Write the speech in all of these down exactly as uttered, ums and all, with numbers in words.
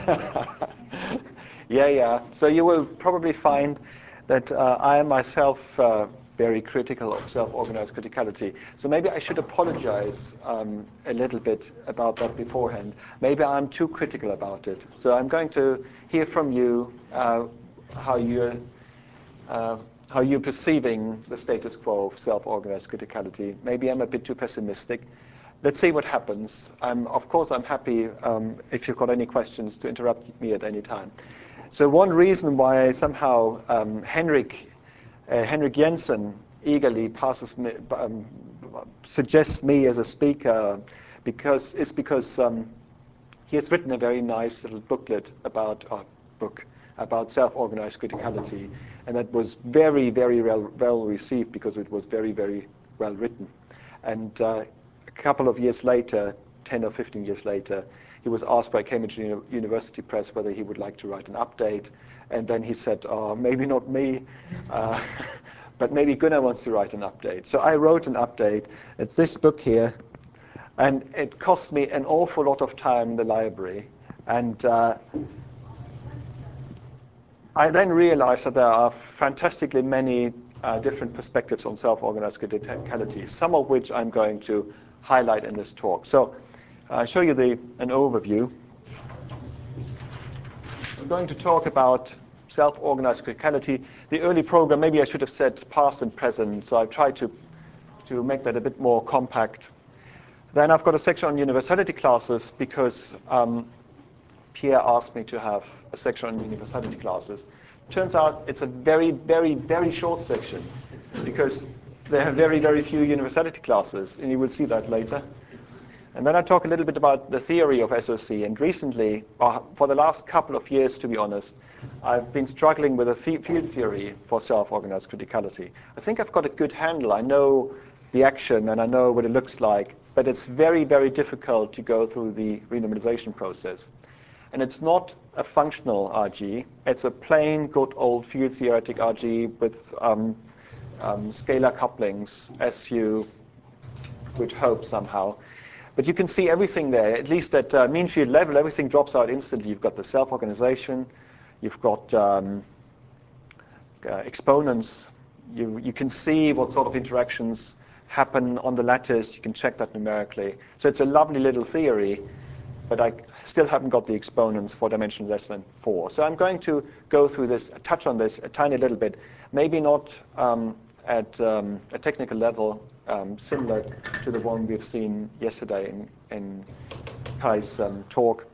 Yeah, yeah. So you will probably find that uh, I am myself uh, very critical of self-organized criticality. So maybe I should apologize um, a little bit about that beforehand. Maybe I'm too critical about it. So I'm going to hear from you uh, how you're uh, how you're perceiving the status quo of self-organized criticality. Maybe I'm a bit too pessimistic. Let's see what happens. I'm, of course, I'm happy um, if you've got any questions to interrupt me at any time. So one reason why somehow um, Henrik, uh, Henrik Jensen eagerly passes me, um, suggests me as a speaker because it's because um, he has written a very nice little booklet about a book about self-organized criticality, and that was very, very well, well received because it was very, very well written. And uh, a couple of years later, ten or fifteen years later, he was asked by Cambridge Uni- University Press whether he would like to write an update, and then he said, oh, maybe not me, uh, but maybe Gunnar wants to write an update. So I wrote an update. It's this book here, and it cost me an awful lot of time in the library. And uh, I then realized that there are fantastically many uh, different perspectives on self-organized criticality, some of which I'm going to highlight in this talk. So I'll show you the, an overview. I'm going to talk about self-organized criticality. The early program, maybe I should have said past and present, so I've tried to, to make that a bit more compact. Then I've got a section on universality classes because um, Pierre asked me to have a section on universality classes. Turns out it's a very, very, very short section because there are very, very few universality classes, and you will see that later. And then I talk a little bit about the theory of S O C. And recently, uh, for the last couple of years, to be honest, I've been struggling with a th- field theory for self-organized criticality. I think I've got a good handle. I know the action, and I know what it looks like. But it's very, very difficult to go through the renormalization process. And it's not a functional R G. It's a plain, good old field theoretic R G with um, um, scalar couplings, as you would hope somehow. But you can see everything there, at least at uh, mean field level, everything drops out instantly. You've got the self-organization, you've got um, uh, exponents. You, you can see what sort of interactions happen on the lattice. You can check that numerically. So it's a lovely little theory, but I still haven't got the exponents for dimension less than four. So I'm going to go through this, touch on this a tiny little bit, maybe not um, at um, a technical level um, similar to the one we've seen yesterday in, in Kai's um, talk,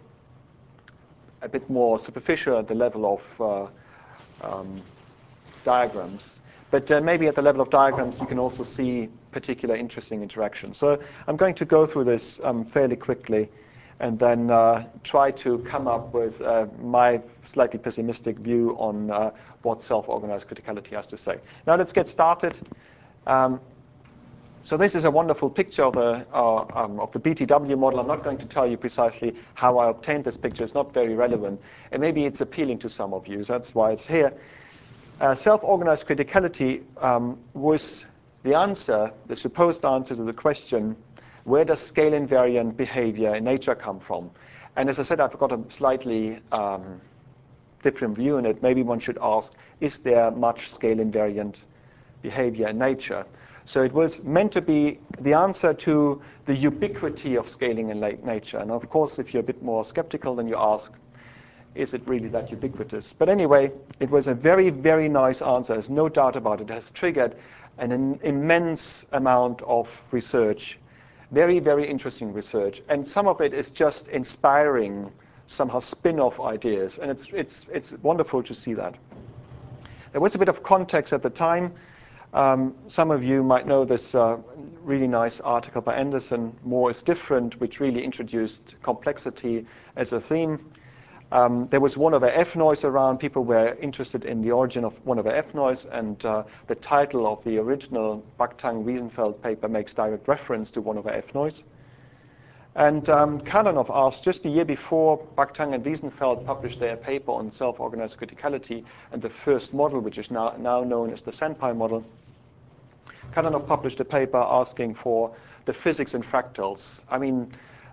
a bit more superficial at the level of uh, um, diagrams. But uh, maybe at the level of diagrams, you can also see particular interesting interactions. So I'm going to go through this um, fairly quickly and then uh, try to come up with uh, my slightly pessimistic view on uh, what self-organized criticality has to say. Now let's get started. Um, so this is a wonderful picture of the, uh, um, of the B T W model. I'm not going to tell you precisely how I obtained this picture. It's not very relevant. And maybe it's appealing to some of you. So that's why it's here. Uh, self-organized criticality um, was the answer, the supposed answer to the question, where does scale invariant behavior in nature come from? And as I said, I've got a slightly um, different view on it. Maybe one should ask, is there much scale invariant behavior in nature? So it was meant to be the answer to the ubiquity of scaling in nature. And of course, if you're a bit more skeptical, then you ask, is it really that ubiquitous? But anyway, it was a very, very nice answer. There's no doubt about it. It has triggered an, an immense amount of research, very, very interesting research. And some of it is just inspiring somehow spin-off ideas. And it's, it's, it's wonderful to see that. There was a bit of context at the time. Um, some of you might know this uh, really nice article by Anderson, More is Different, which really introduced complexity as a theme. Um, there was one over F noise around. People were interested in the origin of one over F noise, and uh, the title of the original Baktang-Wiesenfeld paper makes direct reference to one over F noise. And um, Kalanov asked, just a year before Baktang and Wiesenfeld published their paper on self-organized criticality and the first model, which is now, now known as the Senpai model, Kalanov published a paper asking for the physics in fractals. I mean,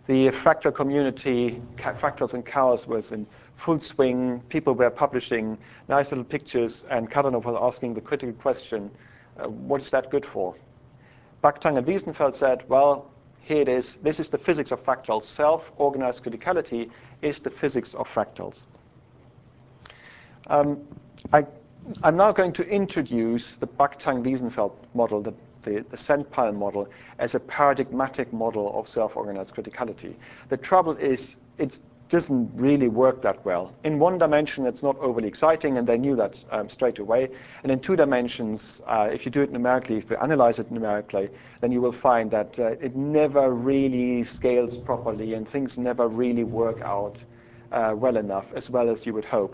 the fractal community, Fractals and Chaos, was in full swing. People were publishing nice little pictures, and Kadanoff was asking the critical question, uh, what is that good for? Baktang and Wiesenfeld said, well, here it is. This is the physics of fractals. Self-organized criticality is the physics of fractals. Um, I, I'm now going to introduce the Baktang-Wiesenfeld model, the, the, the Sandpile model, as a paradigmatic model of self-organized criticality. The trouble is it doesn't really work that well. In one dimension, it's not overly exciting, and they knew that um, straight away. And in two dimensions, uh, if you do it numerically, if you analyze it numerically, then you will find that uh, it never really scales properly, and things never really work out uh, well enough, as well as you would hope.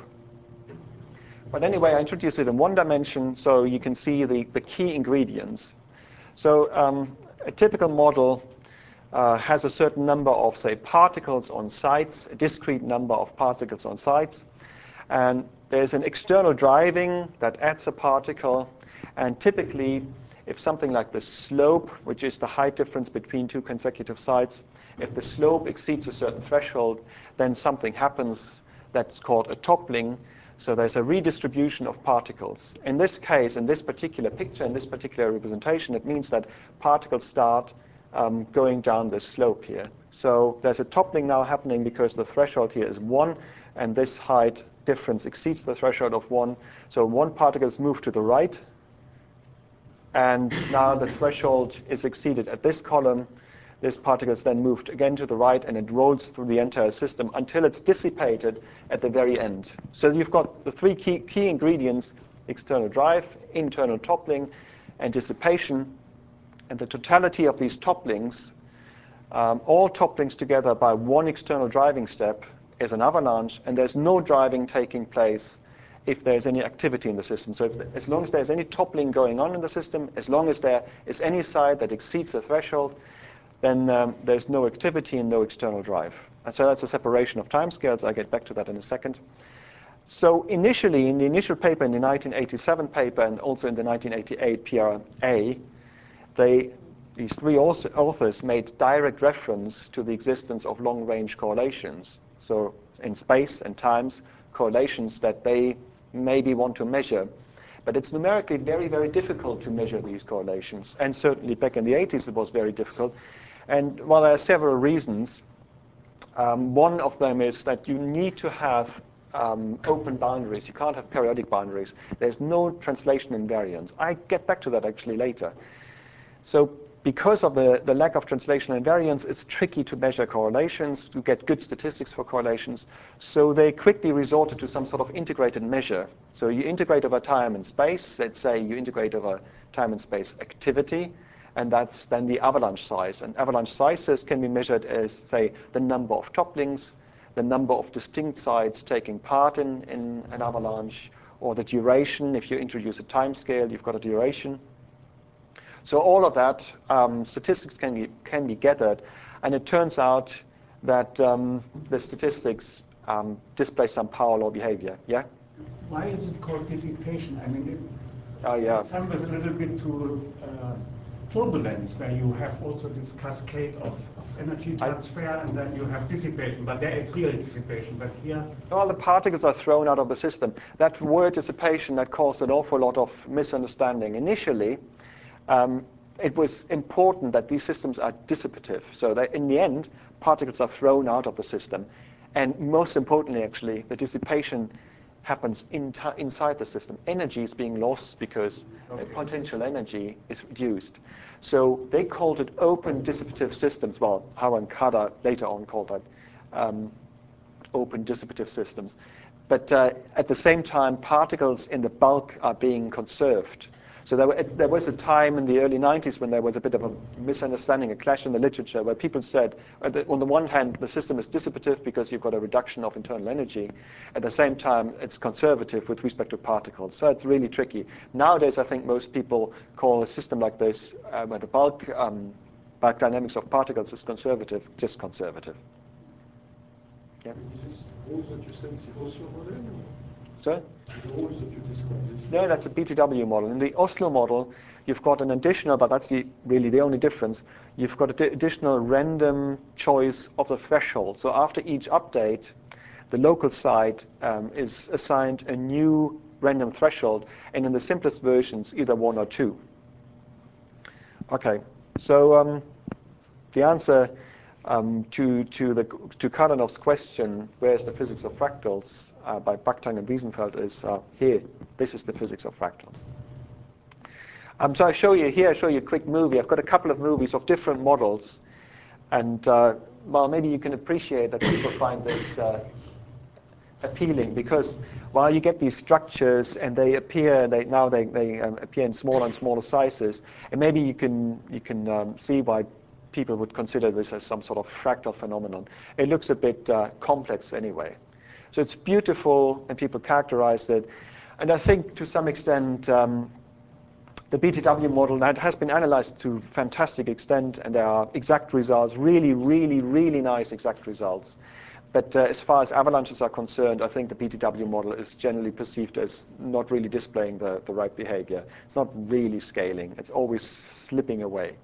But anyway, I introduced it in one dimension, so you can see the, the key ingredients. So um, a typical model uh, has a certain number of, say, particles on sites, a discrete number of particles on sites. And there's an external driving that adds a particle. And typically, if something like the slope, which is the height difference between two consecutive sites, if the slope exceeds a certain threshold, then something happens that's called a toppling. So there's a redistribution of particles. In this case, in this particular picture, in this particular representation, it means that particles start um, going down this slope here. So there's a toppling now happening because the threshold here is one, and this height difference exceeds the threshold of one. So one particle is moved to the right, and now the threshold is exceeded at this column. This particle is then moved again to the right, and it rolls through the entire system until it's dissipated at the very end. So you've got the three key, key ingredients: external drive, internal toppling, and dissipation. And the totality of these topplings, um, all topplings together by one external driving step, is an avalanche, and there's no driving taking place if there's any activity in the system. So if, as long as there's any toppling going on in the system, as long as there is any side that exceeds the threshold, then um, there's no activity and no external drive. And so that's a separation of timescales. I'll get back to that in a second. So initially, in the initial paper, in the nineteen eighty-seven paper, and also in the nineteen eighty-eight P R A, they, these three authors made direct reference to the existence of long-range correlations. So in space and times, correlations that they maybe want to measure. But it's numerically very, very difficult to measure these correlations. And certainly back in the eighties, it was very difficult. And while there are several reasons, um, one of them is that you need to have um, open boundaries. You can't have periodic boundaries. There's no translation invariance. I get back to that actually later. So because of the, the lack of translation invariance, it's tricky to measure correlations, to get good statistics for correlations. So they quickly resorted to some sort of integrated measure. So you integrate over time and space. Let's say you integrate over time and space activity, and that's then the avalanche size. And avalanche sizes can be measured as, say, the number of topplings, the number of distinct sites taking part in, in an avalanche, or the duration. If you introduce a time scale, you've got a duration. So all of that, um, statistics can be, can be gathered, and it turns out that um, the statistics um, display some power law behavior. Yeah? Why is it called dissipation? I mean, it oh, yeah. resembles a little bit to uh, turbulence, where you have also this cascade of, of energy transfer, I, and then you have dissipation, but there it's real dissipation. But here, well, the particles are thrown out of the system. That word dissipation, that caused an awful lot of misunderstanding. Initially, Um, it was important that these systems are dissipative, so that in the end, particles are thrown out of the system. And most importantly, actually, the dissipation happens in inside the system. Energy is being lost because okay. potential energy is reduced. So they called it open dissipative systems. Well, Howard Kada later on called that um, open dissipative systems. But uh, at the same time, particles in the bulk are being conserved. So there, it, there was a time in the early nineties when there was a bit of a misunderstanding, a clash in the literature, where people said, on the one hand, the system is dissipative because you've got a reduction of internal energy. At the same time, it's conservative with respect to particles. So it's really tricky. Nowadays, I think most people call a system like this, uh, where the bulk, um, bulk dynamics of particles is conservative, just conservative. Yeah. Is this also just also model? So? The rules that you described. No, that's a B T W model. In the Oslo model, you've got an additional, but that's the, really the only difference, you've got an additional random choice of the threshold. So after each update, the local site um, is assigned a new random threshold, and in the simplest versions, either one or two. Okay, so um, the answer um, to, to, the, to Kardanov's question, where's the physics of fractals, uh, by Backtung and Wiesenfeld is uh, here. This is the physics of fractals. Um, so I show you here, I show you a quick movie. I've got a couple of movies of different models. And uh, well, maybe you can appreciate that people find this uh, appealing, because while you get these structures and they appear, they now they, they um, appear in smaller and smaller sizes, and maybe you can you can um, see why people would consider this as some sort of fractal phenomenon. It looks a bit uh, complex anyway. So it's beautiful, and people characterize it. And I think to some extent, um, the B T W model that has been analyzed to fantastic extent, and there are exact results, really, really, really nice exact results. But uh, as far as avalanches are concerned, I think the B T W model is generally perceived as not really displaying the, the right behavior. It's not really scaling. It's always slipping away.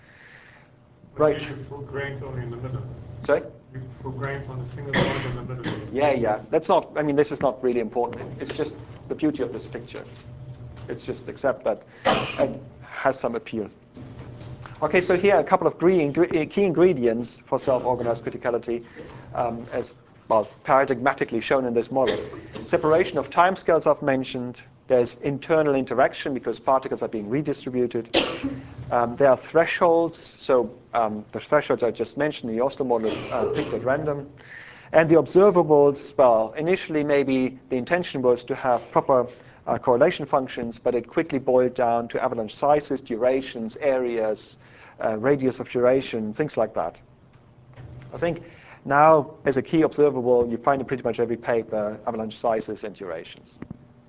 But Right. You throw grains only in the middle. Sorry? You throw grains on a single point in the middle. Yeah, yeah. That's not, I mean, this is not really important. It's just the beauty of this picture. It's just accept that it has some appeal. Okay, so here are a couple of key ingredients for self-organized criticality, um, as well, paradigmatically shown in this model. Separation of timescales I've mentioned. There's internal interaction because particles are being redistributed. Um, there are thresholds. So um, the thresholds I just mentioned, the Oslo model is uh, picked at random. And the observables, well, initially maybe the intention was to have proper uh, correlation functions, but it quickly boiled down to avalanche sizes, durations, areas, uh, radius of duration, things like that. I think now, as a key observable, you find in pretty much every paper avalanche sizes and durations.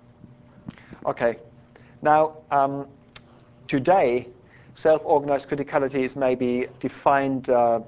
Okay, now um, today, self-organized criticality is maybe defined uh,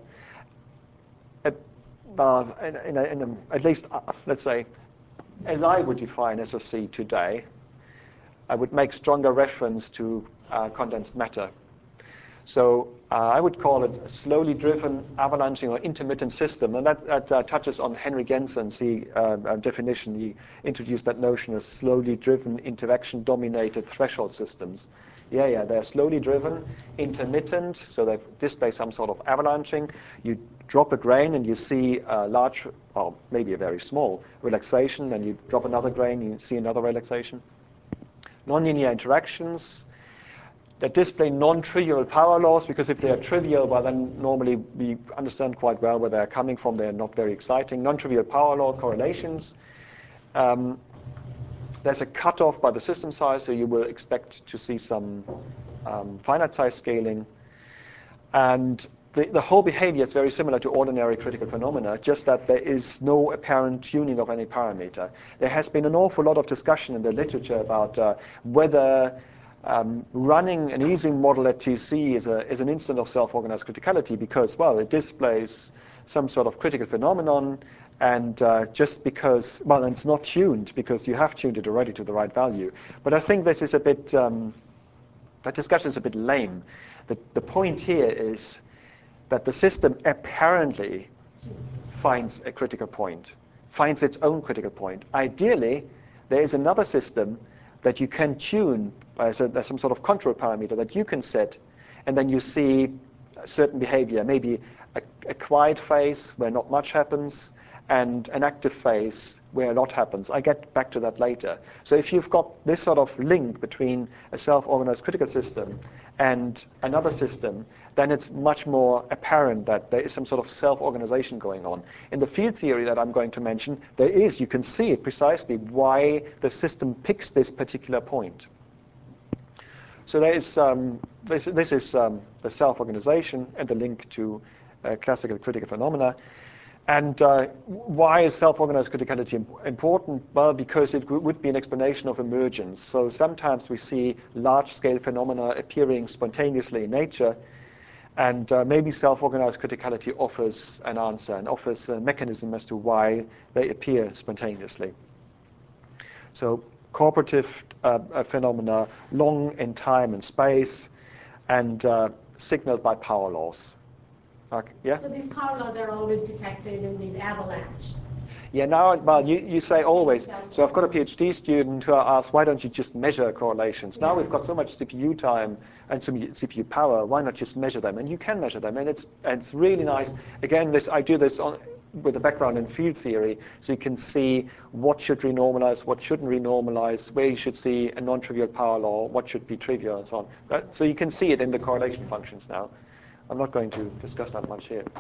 at, uh, in, in a, in a, at least, uh, let's say, as I would define S O C today. I would make stronger reference to uh, condensed matter. So uh, I would call it a slowly driven avalanching or intermittent system, and that, that uh, touches on Henry Genson's he, uh, uh, definition. He introduced that notion of slowly driven, interaction-dominated threshold systems. Yeah, yeah, they're slowly driven, intermittent, so they display some sort of avalanching. You drop a grain and you see a large, or maybe a very small relaxation, and you drop another grain, you see another relaxation. Nonlinear interactions that display non-trivial power laws, because if they are trivial, well, then normally we understand quite well where they're coming from. They're not very exciting. Non-trivial power law correlations. Um, there's a cutoff by the system size, so you will expect to see some um, finite size scaling. And the, the whole behavior is very similar to ordinary critical phenomena, just that there is no apparent tuning of any parameter. There has been an awful lot of discussion in the literature about uh, whether um, running an Ising model at T C is, a, is an instant of self-organized criticality because, well, it displays some sort of critical phenomenon, and uh, just because, well, it's not tuned because you have tuned it already to the right value. But I think this is a bit, um, that discussion is a bit lame. The, the point here is that the system apparently finds a critical point, finds its own critical point. Ideally, there is another system that you can tune as, a, as some sort of control parameter that you can set, and then you see a certain behavior, maybe a, a quiet phase where not much happens, and an active phase where a lot happens. I get back to that later. So if you've got this sort of link between a self-organized critical system and another system, then it's much more apparent that there is some sort of self-organization going on. In the field theory that I'm going to mention, there is, you can see it precisely why the system picks this particular point. So there is, um, this, this is um, the self-organization and the link to uh, classical critical phenomena. And uh, why is self-organized criticality imp important? Well, because it would be an explanation of emergence. So sometimes we see large-scale phenomena appearing spontaneously in nature, and uh, maybe self-organized criticality offers an answer and offers a mechanism as to why they appear spontaneously. So cooperative uh, phenomena, long in time and space, and uh, signaled by power laws. Okay, yeah? So these power laws are always detected in these avalanche. Yeah, now, well, you, you say always. So I've got a PhD student who I asked, why don't you just measure correlations? Now we've got so much C P U time and some C P U power, why not just measure them? And you can measure them, and it's, and it's really nice. Again, this I do this on, with a background in field theory, so you can see what should renormalize, what shouldn't renormalize, where you should see a non-trivial power law, what should be trivial, and so on. But, so you can see it in the correlation functions now. I'm not going to discuss that much here.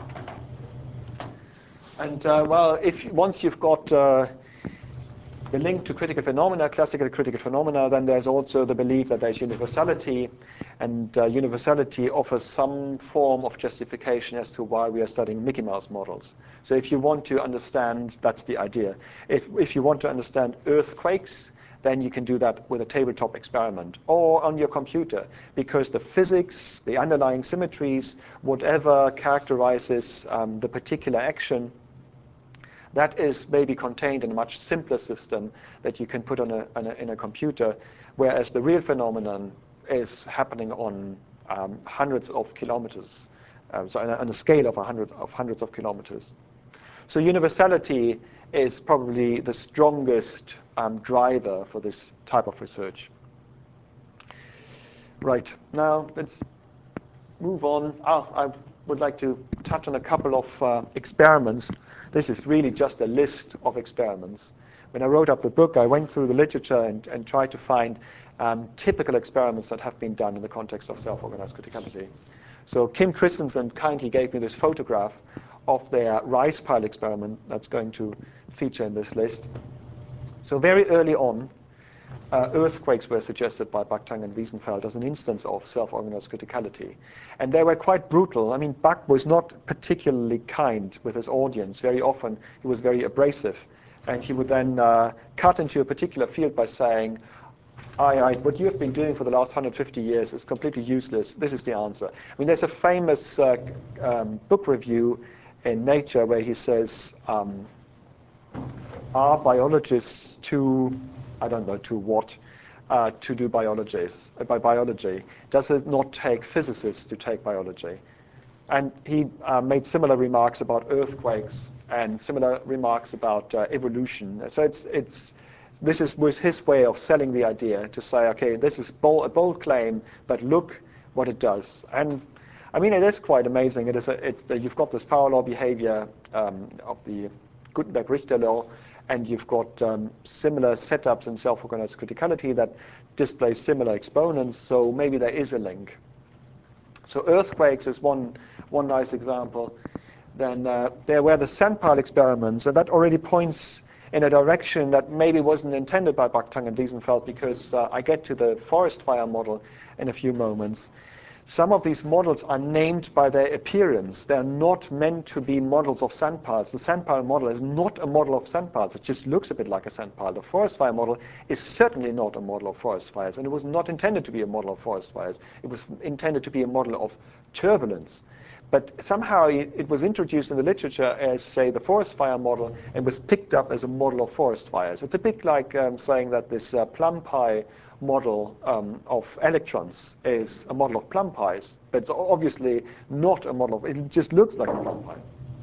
And uh, well, if once you've got uh, the link to critical phenomena, classical critical phenomena, then there's also the belief that there's universality, and uh, universality offers some form of justification as to why we are studying Mickey Mouse models. So if you want to understand, that's the idea. If, if you want to understand earthquakes, then you can do that with a tabletop experiment or on your computer, because the physics, the underlying symmetries, whatever characterizes um, the particular action, that is maybe contained in a much simpler system that you can put on a, on a, in a computer, whereas the real phenomenon is happening on um, hundreds of kilometers, um, so on a, on a scale of, a hundred, of hundreds of kilometers. So universality is probably the strongest um, driver for this type of research. Right, now let's move on. Oh, I would like to touch on a couple of uh, experiments. This is really just a list of experiments. When I wrote up the book, I went through the literature and, and tried to find um, typical experiments that have been done in the context of self-organized criticality. So Kim Christensen kindly gave me this photograph of their rice pile experiment that's going to feature in this list. So very early on, uh, earthquakes were suggested by Buck-Tang and Wiesenfeld as an instance of self-organized criticality. And they were quite brutal. I mean, Buck was not particularly kind with his audience. Very often, he was very abrasive. And he would then uh, cut into a particular field by saying, I, I, what you have been doing for the last one hundred fifty years is completely useless. This is the answer. I mean, there's a famous uh, um, book review in Nature where he says, um, are biologists too, I don't know, to what, uh, to do biologies, uh, by biology? Does it not take physicists to take biology? And he uh, made similar remarks about earthquakes and similar remarks about uh, evolution. So it's, it's, this is, was his way of selling the idea, to say, okay, this is bold, a bold claim, but look what it does. And I mean, it is quite amazing. It is a, it's the, you've got this power law behavior um, of the Gutenberg-Richter law, and you've got um, similar setups in self-organized criticality that display similar exponents, so maybe there is a link. So earthquakes is one, one nice example. Then uh, there were the sand pile experiments, and that already points in a direction that maybe wasn't intended by Buck-Tang and Wiesenfeld, because uh, I get to the forest fire model in a few moments. Some of these models are named by their appearance. They're not meant to be models of sand piles. The sand pile model is not a model of sand piles. It just looks a bit like a sand pile. The forest fire model is certainly not a model of forest fires, and it was not intended to be a model of forest fires. It was intended to be a model of turbulence. But somehow it was introduced in the literature as, say, the forest fire model, and was picked up as a model of forest fires. It's a bit like um, saying that this uh, plum pie model um, of electrons is a model of plum pies, but it's obviously not a model of, it just looks like a plum pie.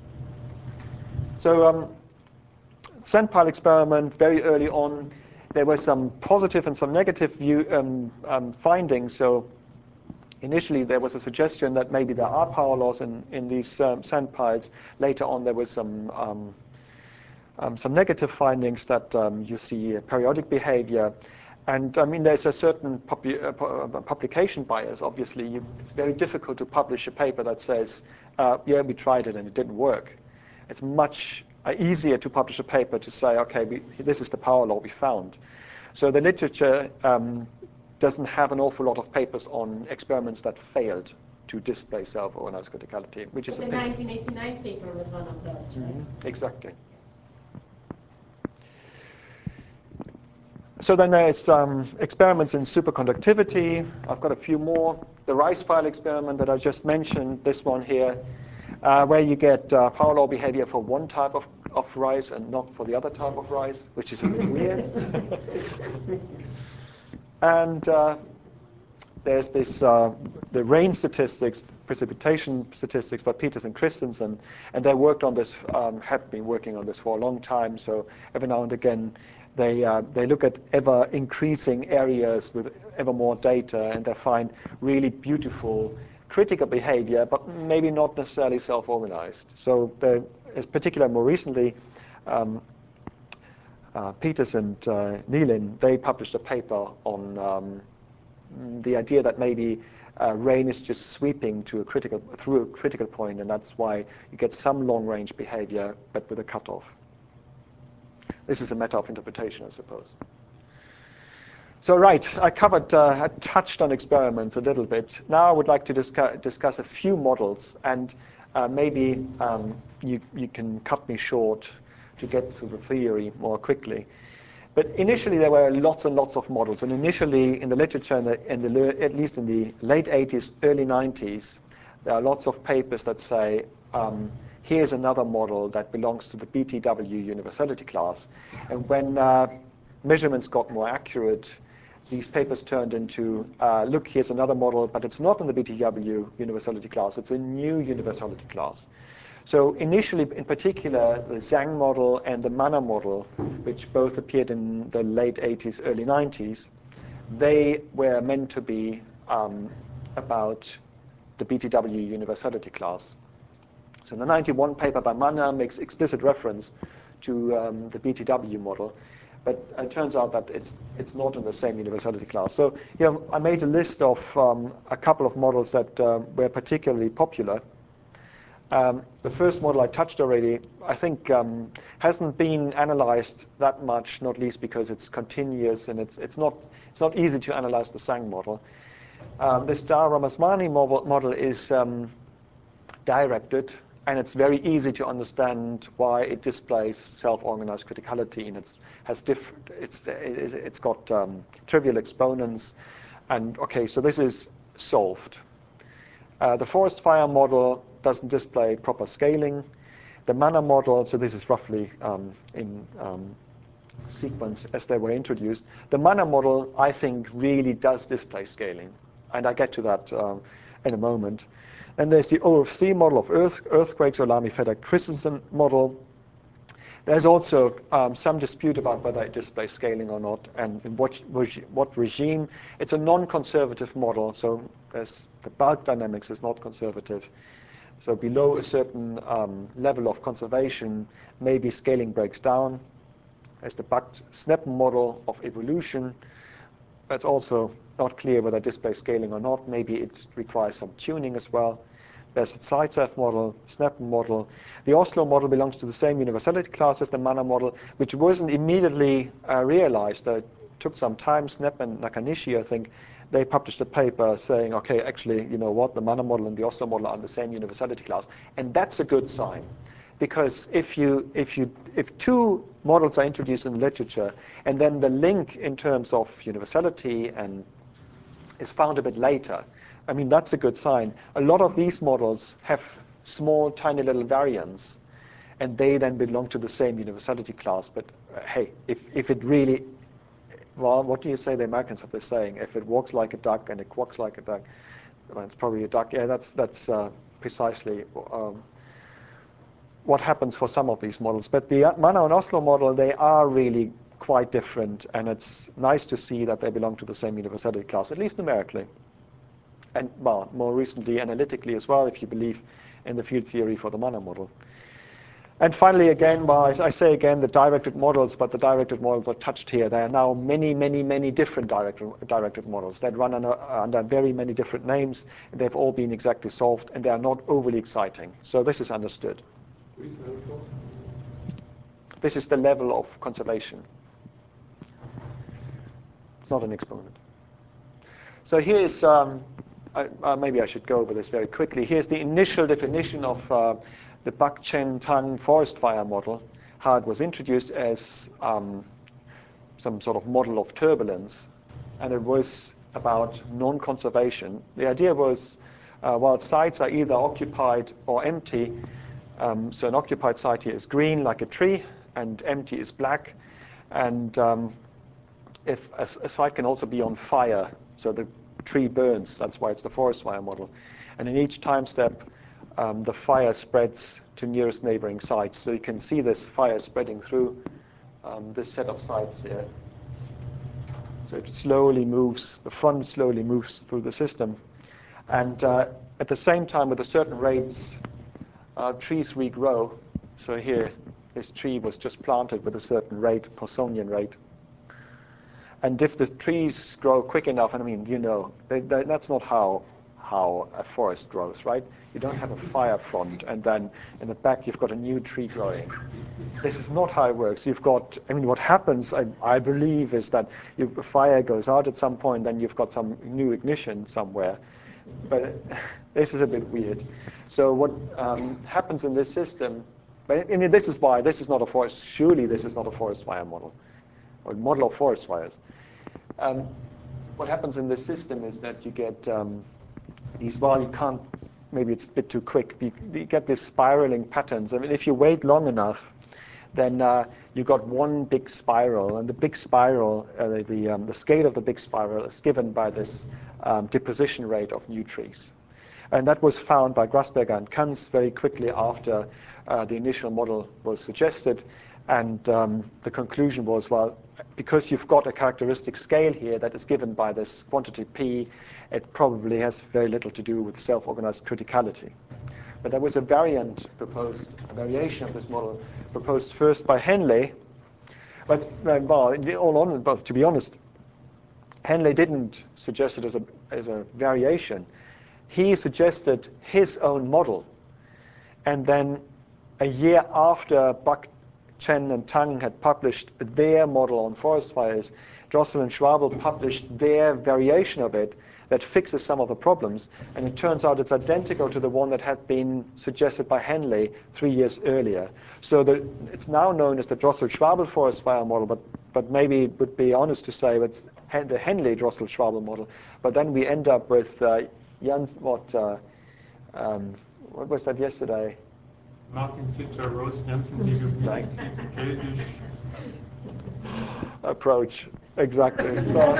So um, sand pile experiment, very early on, there were some positive and some negative view, um, um, findings. So initially there was a suggestion that maybe there are power laws in, in these um, sand piles. Later on there was some um, um, some negative findings that um, you see periodic behavior. And I mean, there's a certain pub- uh, publication bias. Obviously, you, it's very difficult to publish a paper that says, uh, yeah, we tried it and it didn't work. It's much uh, easier to publish a paper to say, okay, we, this is the power law we found. So the literature um, doesn't have an awful lot of papers on experiments that failed to display self-organized criticality, which is but a the pity. nineteen eighty-nine paper was one of those, right? Mm-hmm. Exactly. So then there's um, experiments in superconductivity. I've got a few more. The rice pile experiment that I just mentioned, this one here, uh, where you get uh, power law behavior for one type of, of rice and not for the other type of rice, which is a bit weird. And uh, there's this, uh, the rain statistics, precipitation statistics by Peters and Christensen, and they worked on this, um, have been working on this for a long time. So every now and again, they uh, they look at ever increasing areas with ever more data, and they find really beautiful critical behavior, but maybe not necessarily self-organized. So there is particularly more recently, um, uh, Peters and uh, Nealon, they published a paper on um, the idea that maybe uh, rain is just sweeping to a critical, through a critical point, and that's why you get some long-range behavior, but with a cutoff. This is a matter of interpretation, I suppose. So right, I covered, uh, I touched on experiments a little bit. Now I would like to discuss, discuss a few models, and uh, maybe um, you, you can cut me short to get to the theory more quickly. But initially there were lots and lots of models, and initially in the literature, in the, in the, at least in the late eighties, early nineties, there are lots of papers that say, um, here's another model that belongs to the B T W universality class. And when uh, measurements got more accurate, these papers turned into, uh, look, here's another model, but it's not in the B T W universality class, it's a new universality class. So initially, in particular, the Zhang model and the Manna model, which both appeared in the late eighties, early nineties, they were meant to be um, about the B T W universality class. So the ninety-one paper by Manna makes explicit reference to um, the B T W model, but it turns out that it's it's not in the same universality class. So yeah, I made a list of um, a couple of models that uh, were particularly popular. Um, the first model I touched already, I think, um, hasn't been analyzed that much, not least because it's continuous and it's it's not it's not easy to analyze the Zhang model. Um, this Dar-Ramaswamy model, model is um, directed, and it's very easy to understand why it displays self-organized criticality, and it's has different. It's it's, it's got um, trivial exponents, and okay, so this is solved. Uh, the forest fire model doesn't display proper scaling. The Manna model, so this is roughly um, in um, sequence as they were introduced. The Manna model, I think, really does display scaling, and I get to that um, in a moment. And there's the O F C model of earth, earthquakes, or Lamy-Fedder-Christensen model. There's also um, some dispute about whether it displays scaling or not, and in what, what regime. It's a non-conservative model, so there's, the bulk dynamics is not conservative. So below a certain um, level of conservation, maybe scaling breaks down. There's the Buck-Sneppen model of evolution. That's also not clear whether it displays scaling or not. Maybe it requires some tuning as well. There's the Zaitsev model, Sneppen model. The Oslo model belongs to the same universality class as the Manna model, which wasn't immediately uh, realized. It took some time. Sneppen and Nakanishi, I think, they published a paper saying, okay, actually, you know what, the Manna model and the Oslo model are the same universality class. And that's a good sign. Because if you if you if two models are introduced in the literature, and then the link in terms of universality and is found a bit later, I mean, that's a good sign. A lot of these models have small, tiny little variants, and they then belong to the same universality class. But uh, hey, if, if it really, well, what do you say the Americans have this saying? If it walks like a duck and it quacks like a duck, well, it's probably a duck. Yeah, that's, that's uh, precisely um, what happens for some of these models. But the Manna and Oslo model, they are really quite different, and it's nice to see that they belong to the same universality class, at least numerically. And well, more recently analytically as well, if you believe in the field theory for the Manna model. And finally, again, well, I say again, the directed models, but the directed models are touched here. There are now many, many, many different directed, directed models that run under, under very many different names. And they've all been exactly solved, and they are not overly exciting. So this is understood. This is the level of conservation. It's not an exponent. So here is, um, I, uh, maybe I should go over this very quickly. Here's the initial definition of uh, the Buck-Chen-Tang forest fire model, how it was introduced as um, some sort of model of turbulence. And it was about non-conservation. The idea was, uh, while sites are either occupied or empty, Um, so an occupied site here is green, like a tree, and empty is black. And um, if a, a site can also be on fire, so the tree burns, that's why it's the forest fire model. And in each time step, um, the fire spreads to nearest neighboring sites. So you can see this fire spreading through um, this set of sites here. So it slowly moves, the front slowly moves through the system. And uh, at the same time, with a certain rates, uh, trees regrow. So here, this tree was just planted with a certain rate, Poissonian rate. And if the trees grow quick enough, and I mean, you know, they, they, that's not how how a forest grows, right? You don't have a fire front, and then in the back you've got a new tree growing. This is not how it works. You've got, I mean, what happens, I, I believe, is that if a fire goes out at some point, then you've got some new ignition somewhere. But this is a bit weird. So what um, happens in this system, but I mean, this is why this is not a forest, surely this is not a forest fire model, or model of forest fires. Um, what happens in this system is that you get um, these, well, you can't, maybe it's a bit too quick, you, you get these spiraling patterns. I mean, if you wait long enough, then uh, you got one big spiral, and the big spiral, uh, the, the, um, the scale of the big spiral is given by this um, deposition rate of new trees. And that was found by Grasberger and Kunz very quickly after uh, the initial model was suggested. And um, the conclusion was, well, because you've got a characteristic scale here that is given by this quantity P, it probably has very little to do with self-organized criticality. But there was a variant proposed, a variation of this model proposed first by Henley. But, well, all on, but to be honest, Henley didn't suggest it as a, as a variation. He suggested his own model. And then a year after Buck, Chen, and Tang had published their model on forest fires, Drossel and Schwabel published their variation of it that fixes some of the problems. And it turns out it's identical to the one that had been suggested by Henley three years earlier. So the, it's now known as the Drossel-Schwabel forest fire model, but, but maybe it would be honest to say it's the Henley-Drossel-Schwabel model. But then we end up with uh, Jans, what, uh, um, what was that yesterday? Martin Sitcher, Rose Jensen, Legumsciensis, Keldisch. Approach, exactly. So,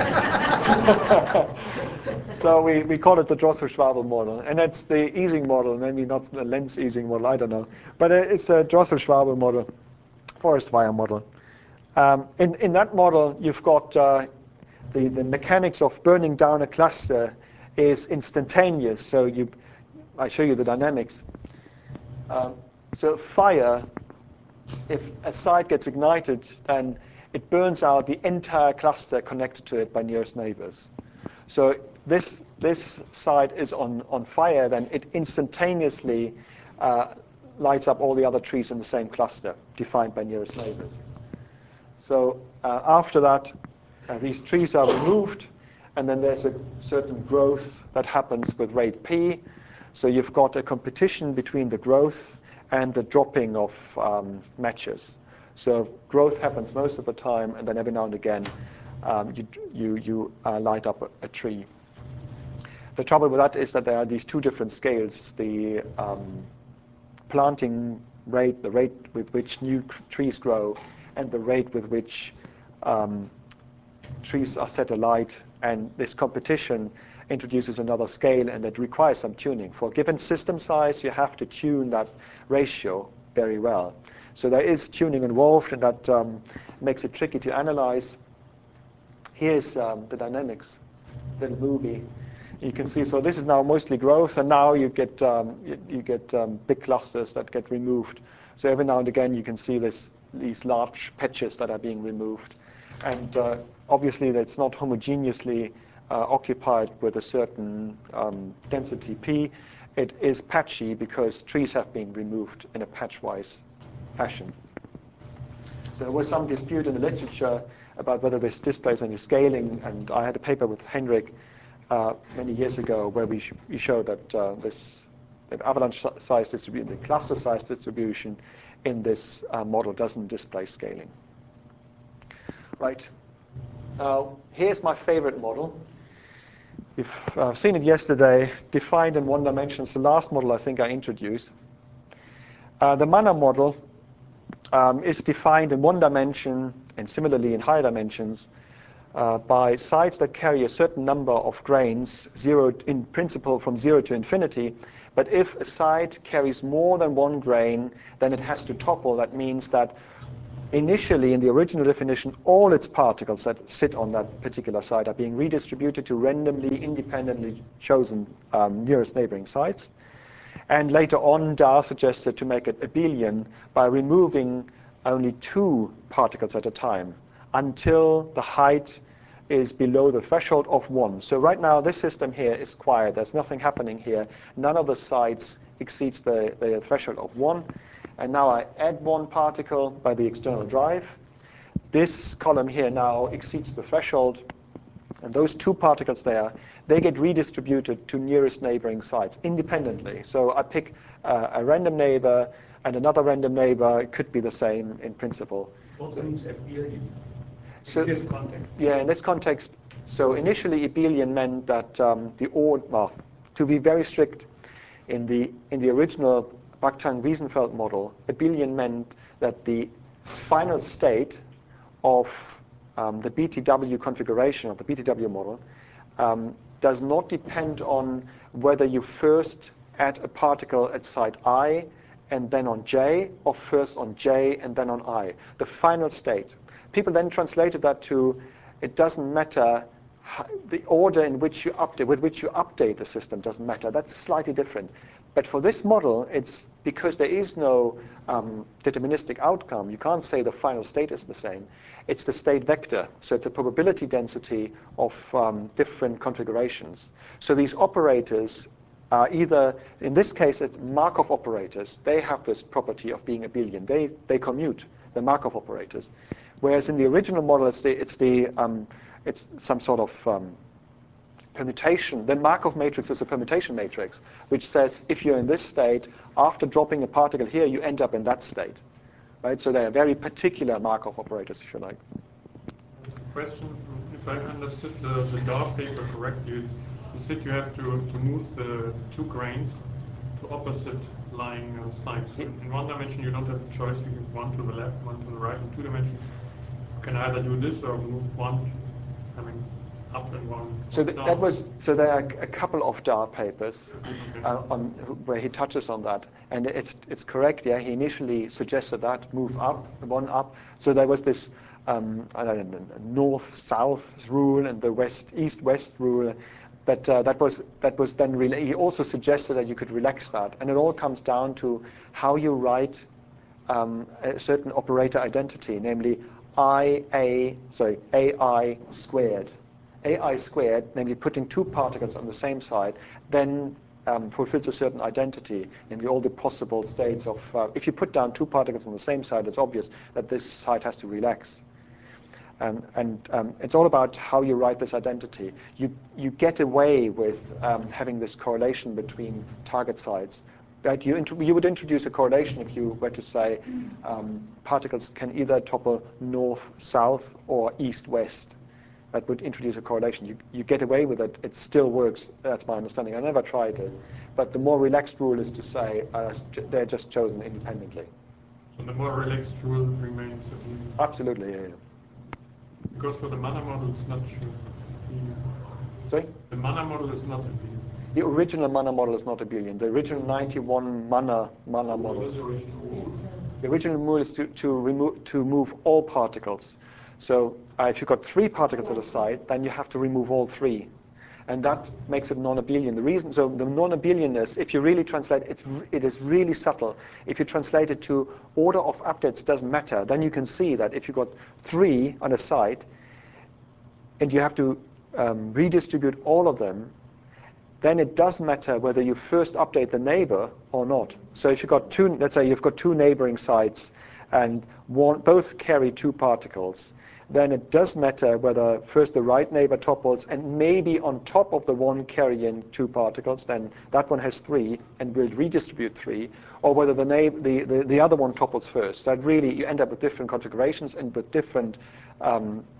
so we, we call it the Drossel-Schwabel model. And that's the Ising model, maybe not the Lenz-Ising model, I don't know. But it's a Drossel-Schwabel model, forest fire model. Um, in, in that model, you've got uh, the, the mechanics of burning down a cluster is instantaneous. So you, I show you the dynamics. Um, so fire, if a site gets ignited, then it burns out the entire cluster connected to it by nearest neighbors. So this, this site is on, on fire, then it instantaneously uh, lights up all the other trees in the same cluster, defined by nearest neighbors. So uh, after that, uh, these trees are removed, and then there's a certain growth that happens with rate P. So you've got a competition between the growth and the dropping of um, matches. So growth happens most of the time, and then every now and again, um, you, you, you uh, light up a, a tree. The trouble with that is that there are these two different scales, the um, planting rate, the rate with which new trees grow, and the rate with which um, trees are set alight. And this competition introduces another scale, and that requires some tuning. For a given system size, you have to tune that ratio very well. So there is tuning involved, and that um, makes it tricky to analyze. Here's um, the dynamics, little movie. You can see, so this is now mostly growth, and now you get um, you, you get um, big clusters that get removed. So every now and again, you can see this, these large patches that are being removed. And uh, obviously, that's not homogeneously uh, occupied with a certain um, density P. It is patchy because trees have been removed in a patchwise fashion. So there was some dispute in the literature about whether this displays any scaling, and I had a paper with Henrik uh, many years ago where we, sh we showed that uh, this that avalanche size distribution, the cluster size distribution in this uh, model doesn't display scaling. Right. Uh, here's my favorite model. You've uh, seen it yesterday, defined in one dimension. It's the last model I think I introduced. Uh, the Manner model um, is defined in one dimension and similarly in higher dimensions uh, by sites that carry a certain number of grains, zero in principle from zero to infinity. But if a site carries more than one grain, then it has to topple. That means that initially, in the original definition, all its particles that sit on that particular site are being redistributed to randomly, independently chosen um, nearest neighboring sites. And later on, Dau suggested to make it abelian by removing only two particles at a time until the height is below the threshold of one. So right now, this system here is quiet. There's nothing happening here. None of the sites exceeds the, the threshold of one. And now I add one particle by the external drive. This column here now exceeds the threshold. And those two particles there, they get redistributed to nearest neighboring sites independently. So I pick uh, a random neighbor and another random neighbor. It could be the same in principle. Also means abelian. So, in this context. Yeah, in this context. So initially, abelian meant that um, the order, well, to be very strict, in the in the original Bakhtin-Wiesenfeld model, abelian meant that the final state of um, the B T W configuration of the B T W model um, does not depend on whether you first add a particle at site I and then on J, or first on J and then on I. The final state. People then translated that to, it doesn't matter, how, the order in which you update, with which you update the system doesn't matter. That's slightly different. But for this model, it's because there is no um, deterministic outcome. You can't say the final state is the same. It's the state vector. So it's the probability density of um, different configurations. So these operators are either, in this case, it's Markov operators. They have this property of being abelian. They, they commute, the Markov operators. Whereas in the original model, it's the it's the um, it's some sort of um, permutation. The Markov matrix is a permutation matrix, which says if you're in this state, after dropping a particle here, you end up in that state, right? So they are very particular Markov operators, if you like. Question: if I understood the the Dau paper correctly, you said you have to to move the two grains to opposite lying uh, sides. So in one dimension, you don't have a choice. You have one to the left, one to the right. In two dimensions, you can either do this or move one, I mean, up and one. So th- that was so there are a couple of Dau papers Okay. uh, on where he touches on that, and it's it's correct. Yeah, he initially suggested that move up, one up. So there was this um, I don't know, north-south rule and the west east-west rule. But uh, that was that was then really. He also suggested that you could relax that, and it all comes down to how you write um, a certain operator identity, namely I a sorry A I squared, A I squared, namely putting two particles on the same side, then um, fulfills a certain identity, namely all the possible states of. Uh, if you put down two particles on the same side, it's obvious that this side has to relax. Um, and um, it's all about how you write this identity. You, you get away with um, having this correlation between target sites. Right? You, int- you would introduce a correlation if you were to say um, particles can either topple north-south or east-west. That would introduce a correlation. You, you get away with it. It still works. That's my understanding. I never tried it. But the more relaxed rule is to say uh, they're just chosen independently. So the more relaxed rule remains. Absolutely, yeah, yeah. Because for the Manner model, it's not true. Sorry? The Manner model is not abelian. The original Manner model is not abelian. The original ninety-one Manner Manner model. What is the original rule? The original rule is to to remove to move all particles. So uh, if you've got three particles at a site, then you have to remove all three, and that makes it non-abelian. The reason, so the non-abelianness, if you really translate, it's it is really subtle. If you translate it to order of updates doesn't matter, then you can see that if you've got three on a site, and you have to um, redistribute all of them, then it does matter whether you first update the neighbor or not. So if you've got two, let's say you've got two neighboring sites and one, both carry two particles, then it does matter whether first the right neighbor topples and maybe on top of the one carrying two particles, then that one has three and will redistribute three, or whether the, neighbor, the, the, the other one topples first. So that really, you end up with different configurations and with different um,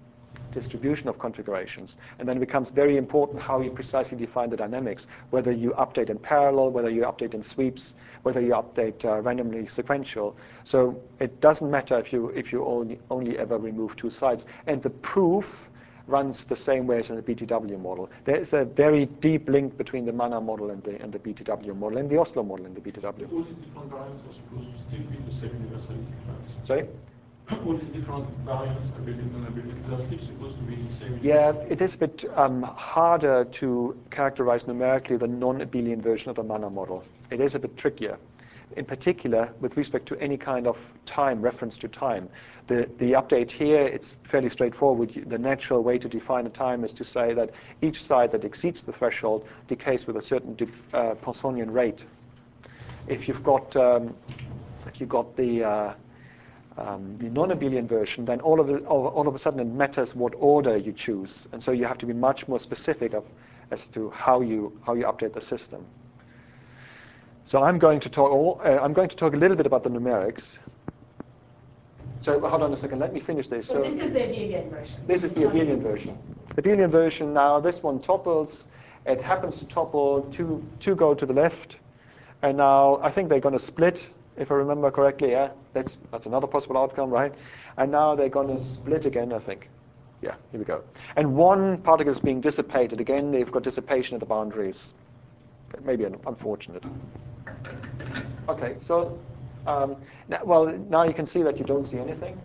distribution of configurations. And then it becomes very important how you precisely define the dynamics, whether you update in parallel, whether you update in sweeps, whether you update uh, randomly sequential. So it doesn't matter if you, if you only, only ever remove two sides. And the proof runs the same way as in the B T W model. There is a very deep link between the MANA model and the, and the B T W model, and the Oslo model and the B T W. All these different variants are supposed to still be the same universality class. Sorry? All these different variants, ability and ability, they're still supposed to be the same. Yeah, it is a bit um, harder to characterize numerically the non-abelian version of the MANA model. It is a bit trickier. In particular, with respect to any kind of time, reference to time. The, the update here, it's fairly straightforward. The natural way to define a time is to say that each side that exceeds the threshold decays with a certain uh, Poissonian rate. If you've got, um, if you've got the, uh, um, the non-abelian version, then all of, it, all, all of a sudden it matters what order you choose. And so you have to be much more specific of, as to how you, how you update the system. So I'm going to talk. Uh, I'm going to talk a little bit about the numerics. So hold on a second. Let me finish this. So, so this is the abelian version. This is the abelian version. The abelian version now. This one topples. It happens to topple. Two two go to the left, and now I think they're going to split. If I remember correctly, yeah. That's that's another possible outcome, right? And now they're going to split again. I think. Yeah. Here we go. And one particle is being dissipated again. They've got dissipation at the boundaries. Maybe unfortunate. Okay, so, um, now, well, now you can see that you don't see anything.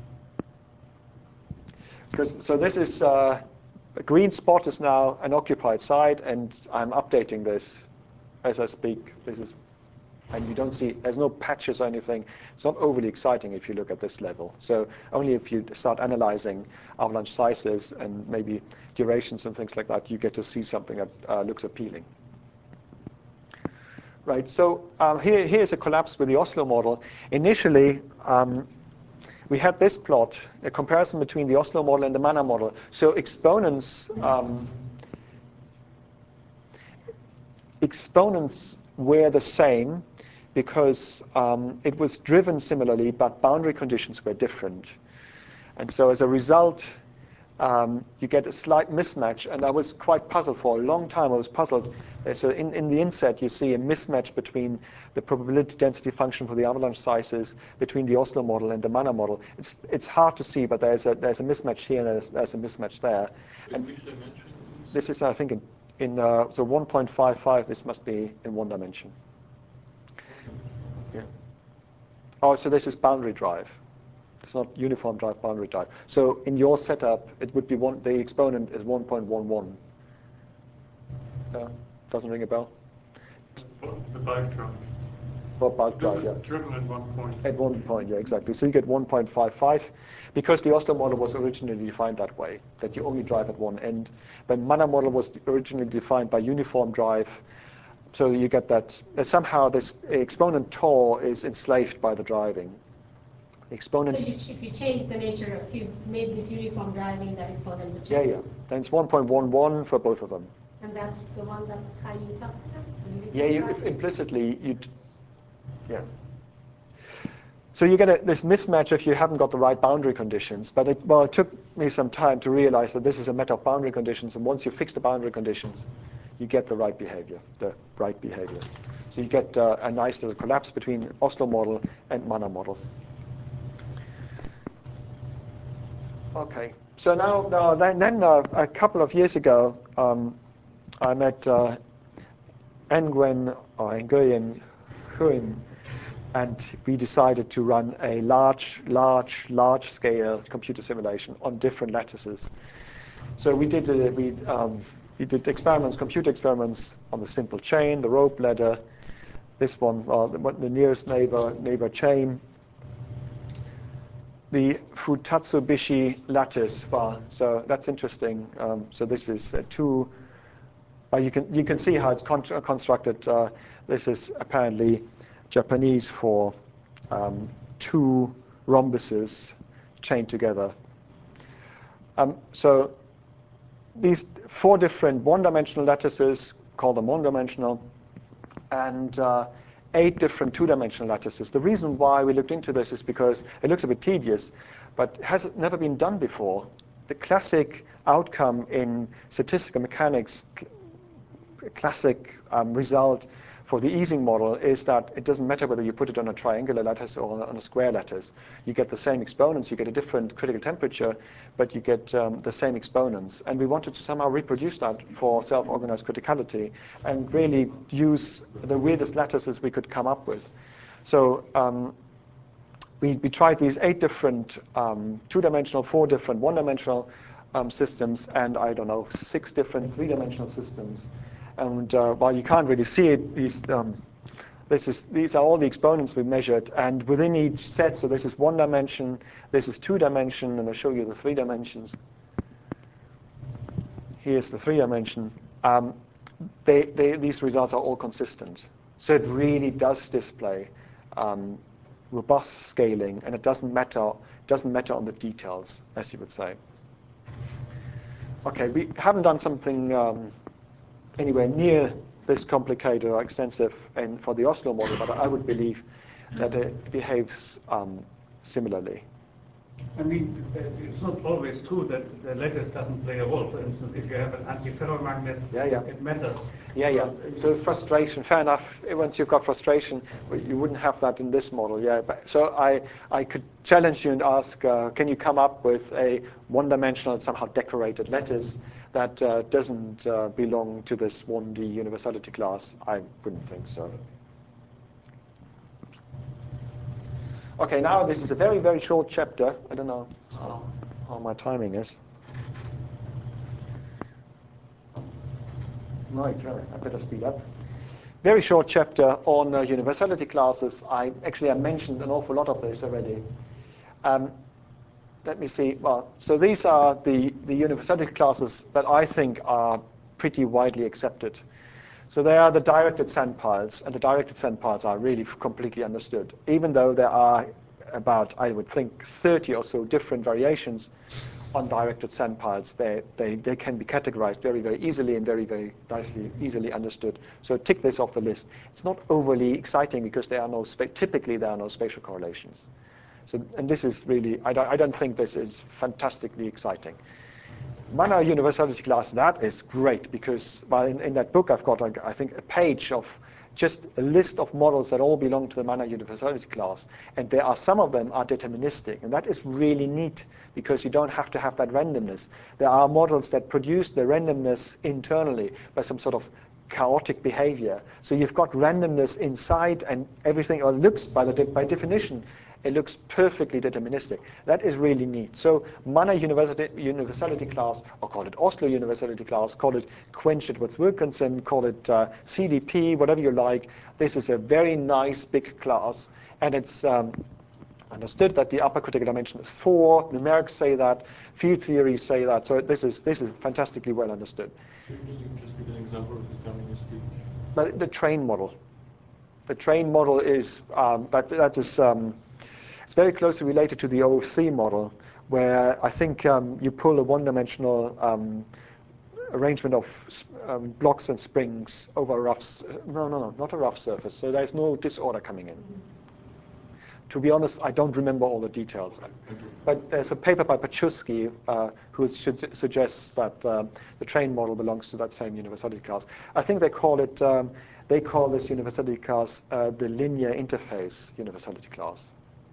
Because, so this is, uh, a green spot is now an occupied site, and I'm updating this as I speak. This is, and you don't see, there's no patches or anything. It's not overly exciting if you look at this level. So only if you start analyzing avalanche sizes and maybe durations and things like that, you get to see something that uh, looks appealing. Right, so um, here, here's a collapse with the Oslo model. Initially, um, we had this plot, a comparison between the Oslo model and the MANA model. So exponents, um, exponents were the same because um, it was driven similarly, but boundary conditions were different. And so as a result, um, you get a slight mismatch. And I was quite puzzled for a long time. I was puzzled. So in, in the inset, you see a mismatch between the probability density function for the avalanche sizes between the Oslo model and the MANA model. It's it's hard to see, but there's a there's a mismatch here and there's, there's a mismatch there. In And which dimension? this is, I think, in, in uh, so one point five five. This must be in one dimension. Yeah. Oh, so this is boundary drive. It's not uniform drive, boundary drive. So in your setup, it would be one. The exponent is one point one one. Yeah. Doesn't ring a bell? The bulk drive. For bulk This drive, is yeah. driven at one point. At one point, yeah, exactly. So you get one point five five because the Oslo model was originally defined that way, that you only drive at one end. But MANA model was originally defined by uniform drive. So you get that uh, somehow this exponent tau is enslaved by the driving. The exponent. So you, if you change the nature, if you made this uniform driving, that exponent would Yeah, change. yeah. Then it's one point one one for both of them. And that's the one that how you talked about? Yeah, you, if implicitly, you, yeah. So you get a, this mismatch if you haven't got the right boundary conditions. But it, well, it took me some time to realize that this is a matter of boundary conditions. And once you fix the boundary conditions, you get the right behavior, the right behavior. So you get uh, a nice little collapse between Oslo model and MANA model. Okay. So now, uh, then, then uh, a couple of years ago, um, I met uh, Nguyen or Nguyen Huyen, and we decided to run a large, large, large-scale computer simulation on different lattices. So we did uh, we um, we did experiments, computer experiments on the simple chain, the rope ladder, this one, uh, the, the nearest neighbor neighbor chain, the Futatsubishi lattice. Well, so that's interesting. Um, so this is uh, two. Uh, you can you can see how it's con constructed. Uh, this is apparently Japanese for um, two rhombuses chained together. Um, so these four different one-dimensional lattices, call them one-dimensional, and uh, eight different two-dimensional lattices. The reason why we looked into this is because it looks a bit tedious, but has never been done before. the classic outcome in statistical mechanics, cl classic um, result for the Ising model is that it doesn't matter whether you put it on a triangular lattice or on a square lattice. You get the same exponents, you get a different critical temperature, but you get um, the same exponents. And we wanted to somehow reproduce that for self-organized criticality and really use the weirdest lattices we could come up with. So um, we, we tried these eight different um, two-dimensional, four different one-dimensional um, systems, and I don't know, six different three-dimensional systems. And uh, while you can't really see it, these, um, this is, these are all the exponents we measured. And within each set, so this is one dimension, this is two dimension, and I'll show you the three dimensions. Here's the three dimension. Um, they, they, these results are all consistent. So it really does display um, robust scaling, and it doesn't matter, doesn't matter on the details, as you would say. Okay, we haven't done something um, anywhere near this complicated or extensive and for the Oslo model, but I would believe that it behaves um, similarly. I mean, it's not always true that the lattice doesn't play a role. For instance, if you have an antiferromagnet, yeah, yeah. it matters. Yeah, yeah. So frustration, fair enough. Once you've got frustration, you wouldn't have that in this model. Yeah. But, so I, I could challenge you and ask, uh, can you come up with a one-dimensional, somehow decorated lattice that uh, doesn't uh, belong to this one D universality class? I wouldn't think so. Okay, now this is a very, very short chapter. I don't know how, how my timing is. Right, right, I better speed up. Very short chapter on uh, universality classes. I actually I mentioned an awful lot of this already. Um, let me see. Well, so these are the, the universality classes that I think are pretty widely accepted. So they are the directed sand piles, and the directed sand piles are really completely understood, even though there are about, I would think, thirty or so different variations on directed sand piles. They, they, they can be categorized very, very easily and very, very nicely, easily understood. So tick this off the list. It's not overly exciting because there are no, typically there are no spatial correlations. So, and this is really, I don't, I don't think this is fantastically exciting. Mana universality class, that is great because well, in, in that book I've got, like, I think, a page of just a list of models that all belong to the Mana universality class. And there are some of them are deterministic. And that is really neat because you don't have to have that randomness. There are models that produce the randomness internally by some sort of chaotic behavior. So you've got randomness inside and everything, or looks by, the, by definition, it looks perfectly deterministic. That is really neat. So Mana universality, universality class, or call it Oslo universality class, call it Quench Edwards Wilkinson, call it uh, C D P, whatever you like. This is a very nice big class, and it's um, understood that the upper critical dimension is four. Numerics say that, field theories say that. So this is this is fantastically well understood. So can you just give an example of deterministic? But the train model. The train model is um, that that is. Um, It's very closely related to the O F C model, where I think um, you pull a one-dimensional um, arrangement of um, blocks and springs over a rough, no, no, no, not a rough surface. So there's no disorder coming in. To be honest, I don't remember all the details. But there's a paper by Paczewski uh, who should, suggests that uh, the train model belongs to that same universality class. I think they call it, um, they call this universality class uh, the linear interface universality class.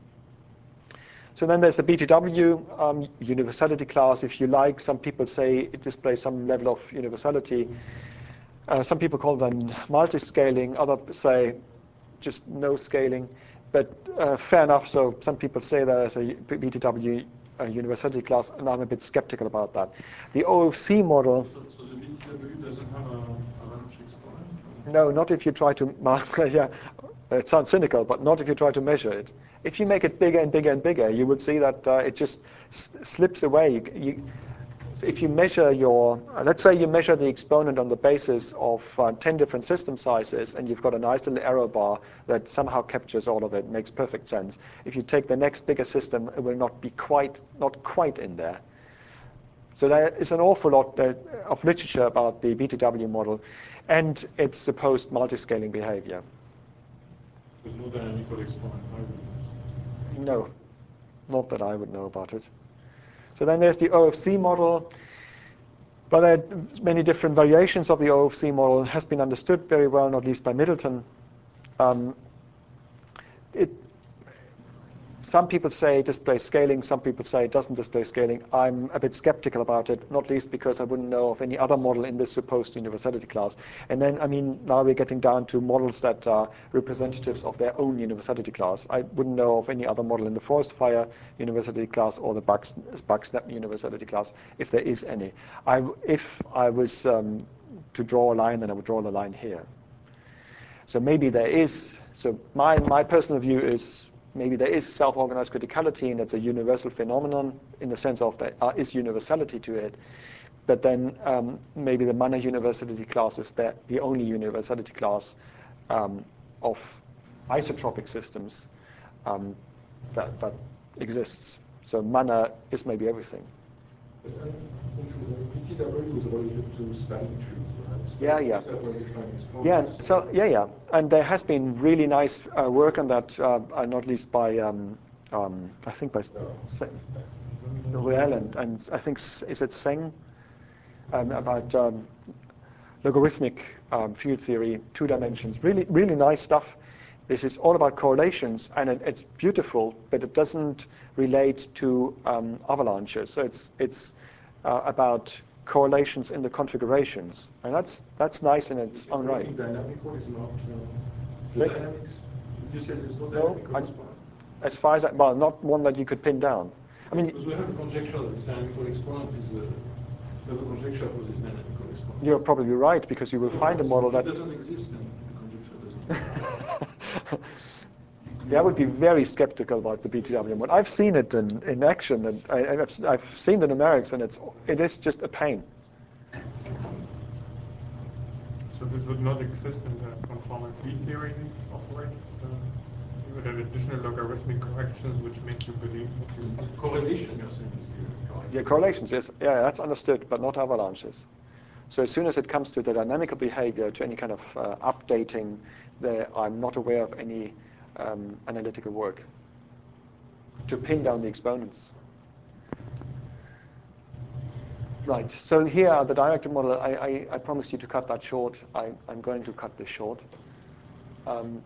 So then there's the B T W um, universality class, if you like. Some people say it displays some level of universality. Uh, some people call them multi-scaling. Others say just no scaling. But uh, fair enough. So some people say that as a B T W uh, universality class, and I'm a bit skeptical about that. The O F C model. So, so the B T W doesn't have a avalanche exponent? No, not if you try to, yeah, it sounds cynical, but not if you try to measure it. If you make it bigger and bigger and bigger, you would see that uh, it just s slips away. You, you, so if you measure your, uh, let's say you measure the exponent on the basis of uh, ten different system sizes, and you've got a nice little error bar that somehow captures all of it, makes perfect sense. If you take the next bigger system, it will not be quite, not quite in there. So there is an awful lot uh, of literature about the B T W model and its supposed multi-scaling behavior. There's no dynamical exponent either. No, not that I would know about it. So then there's the O F C model. But there are many different variations of the O F C model. It has been understood very well, not least by Middleton. Um, it, some people say it displays scaling, some people say it doesn't display scaling. I'm a bit skeptical about it, not least because I wouldn't know of any other model in this supposed universality class. And then, I mean, now we're getting down to models that are representatives of their own universality class. I wouldn't know of any other model in the forest fire universality class or the bug, bug snap universality class, if there is any. I, if I was um, to draw a line, then I would draw the line here. So maybe there is, so my, my personal view is maybe there is self-organized criticality, and it's a universal phenomenon in the sense of there uh, is universality to it. But then um, maybe the Manner universality class is the, the only universality class um, of isotropic systems um, that, that exists. So Manner is maybe everything. But I'm confused. P T W is related to spanning trees, right? So Yeah, yeah. these are well-defined exponents. Yeah, so yeah, yeah, and there has been really nice uh, work on that, uh, uh, not least by um, um, I think by Se- Ruel and, and I think S- is it Seng um, about um, logarithmic um, field theory, two dimensions. Really, really nice stuff. This is all about correlations, and it, it's beautiful, but it doesn't relate to um, avalanches. So it's it's uh, about correlations in the configurations, and that's that's nice in its own right. Dynamical is not uh, Right. dynamics. You said it's not No, dynamical I- exponent. As far as I, well, not one that you could pin down. I mean, Because we have a conjecture that this dynamical exponent is a, we have a conjecture for this dynamical exponent. you're probably right, because you will find a model So if that it doesn't exist, then the conjecture doesn't. Yeah, I would be very skeptical about the B T W model. I've seen it in, in action, and I, I've, I've seen the numerics, and it's it is just a pain. So this would not exist in the conformal field theory, these operators? Uh, you would have additional logarithmic corrections which make you believe that you... Correlation, you're saying, is the correct. Yeah, correlations, yes, yeah, that's understood, but not avalanches. So as soon as it comes to the dynamical behavior, to any kind of uh, updating, there, I'm not aware of any um, analytical work to pin down the exponents. Right, so here are the directed model. I, I, I promised you to cut that short. I, I'm going to cut this short. Um,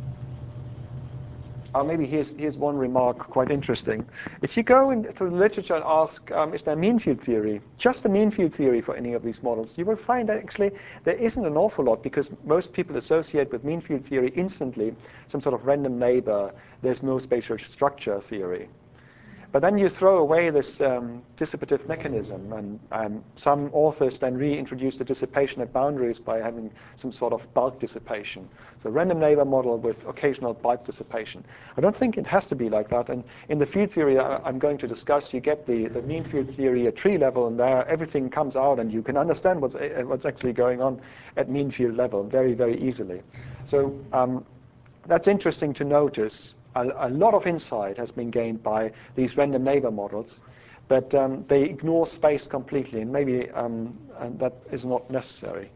uh, maybe here's, here's one remark, quite interesting. If you go in through the literature and ask, um, is there mean field theory, just a mean field theory for any of these models, you will find that actually there isn't an awful lot, because most people associate with mean field theory instantly some sort of random neighbor, there's no spatial structure theory. But then you throw away this um, dissipative mechanism, and um, some authors then reintroduce the dissipation at boundaries by having some sort of bulk dissipation. So random neighbor model with occasional bulk dissipation. I don't think it has to be like that. And in the field theory I, I'm going to discuss, you get the, the mean field theory at tree level, and there everything comes out, and you can understand what's, uh, what's actually going on at mean field level very, very easily. So um, that's interesting to notice. A, a lot of insight has been gained by these random neighbor models, but um, they ignore space completely, and maybe um, and that is not necessary.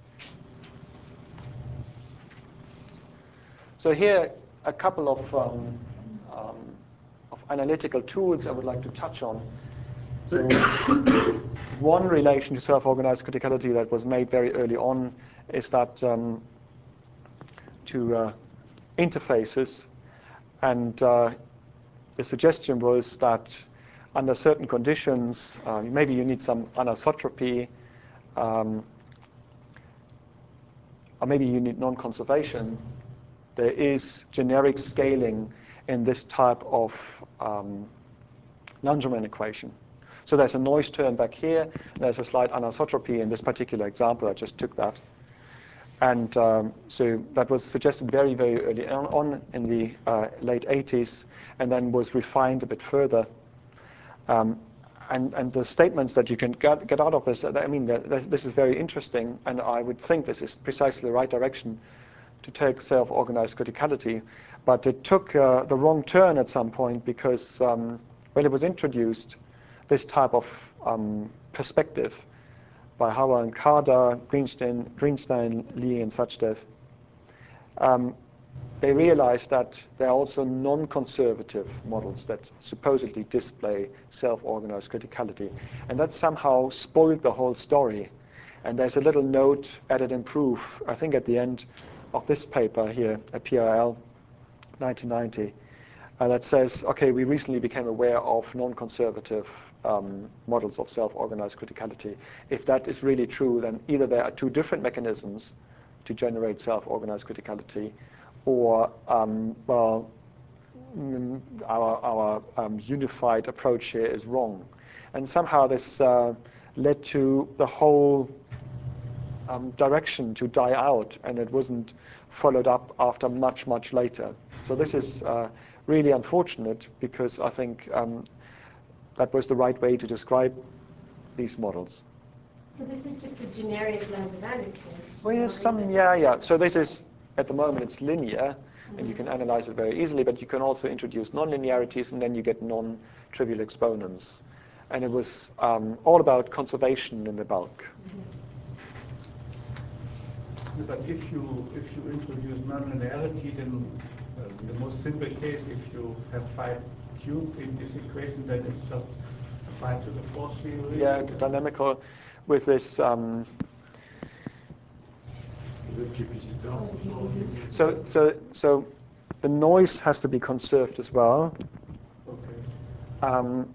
So here, a couple of, um, um, of analytical tools I would like to touch on. So one relation to self-organized criticality that was made very early on is that um, to uh, interfaces. And uh, the suggestion was that under certain conditions, uh, maybe you need some anisotropy, um, or maybe you need non-conservation. There is generic scaling in this type of um, Langermann equation. So there's a noise term back here. There's a slight anisotropy in this particular example. I just took that. And um, so that was suggested very, very early on, on in the uh, late eighties, and then was refined a bit further. Um, and, and the statements that you can get, get out of this, I mean, this is very interesting, and I would think this is precisely the right direction to take self-organized criticality. But it took uh, the wrong turn at some point, because um, when it was introduced, this type of um, perspective by Hauer and Carter, Greenstein, Greenstein, Lee, and Sachdev, um, they realized that there are also non-conservative models that supposedly display self-organized criticality. And that somehow spoiled the whole story. And there's a little note added in proof, I think at the end of this paper here at P R L nineteen ninety, uh, that says, okay, we recently became aware of non-conservative um, models of self-organized criticality. If that is really true, then either there are two different mechanisms to generate self-organized criticality, or um, well, mm, our, our um, unified approach here is wrong. And somehow this uh, led to the whole um, direction to die out, and it wasn't followed up after much, much later. So this is uh, really unfortunate, because I think um, that was the right way to describe these models. So this is just a generic lambda value test. Well, yes, some, yeah, yeah. So this is, at the moment, it's linear, and you can analyze it very easily, but you can also introduce nonlinearities, and then you get non-trivial exponents. And it was um, all about conservation in the bulk. But if you if you introduce nonlinearity, then uh, in the most simple case, if you have five cubed in this equation, then it's just five to the fourth theory. Yeah, dynamical with this. Um, so so so the noise has to be conserved as well. Okay. Um,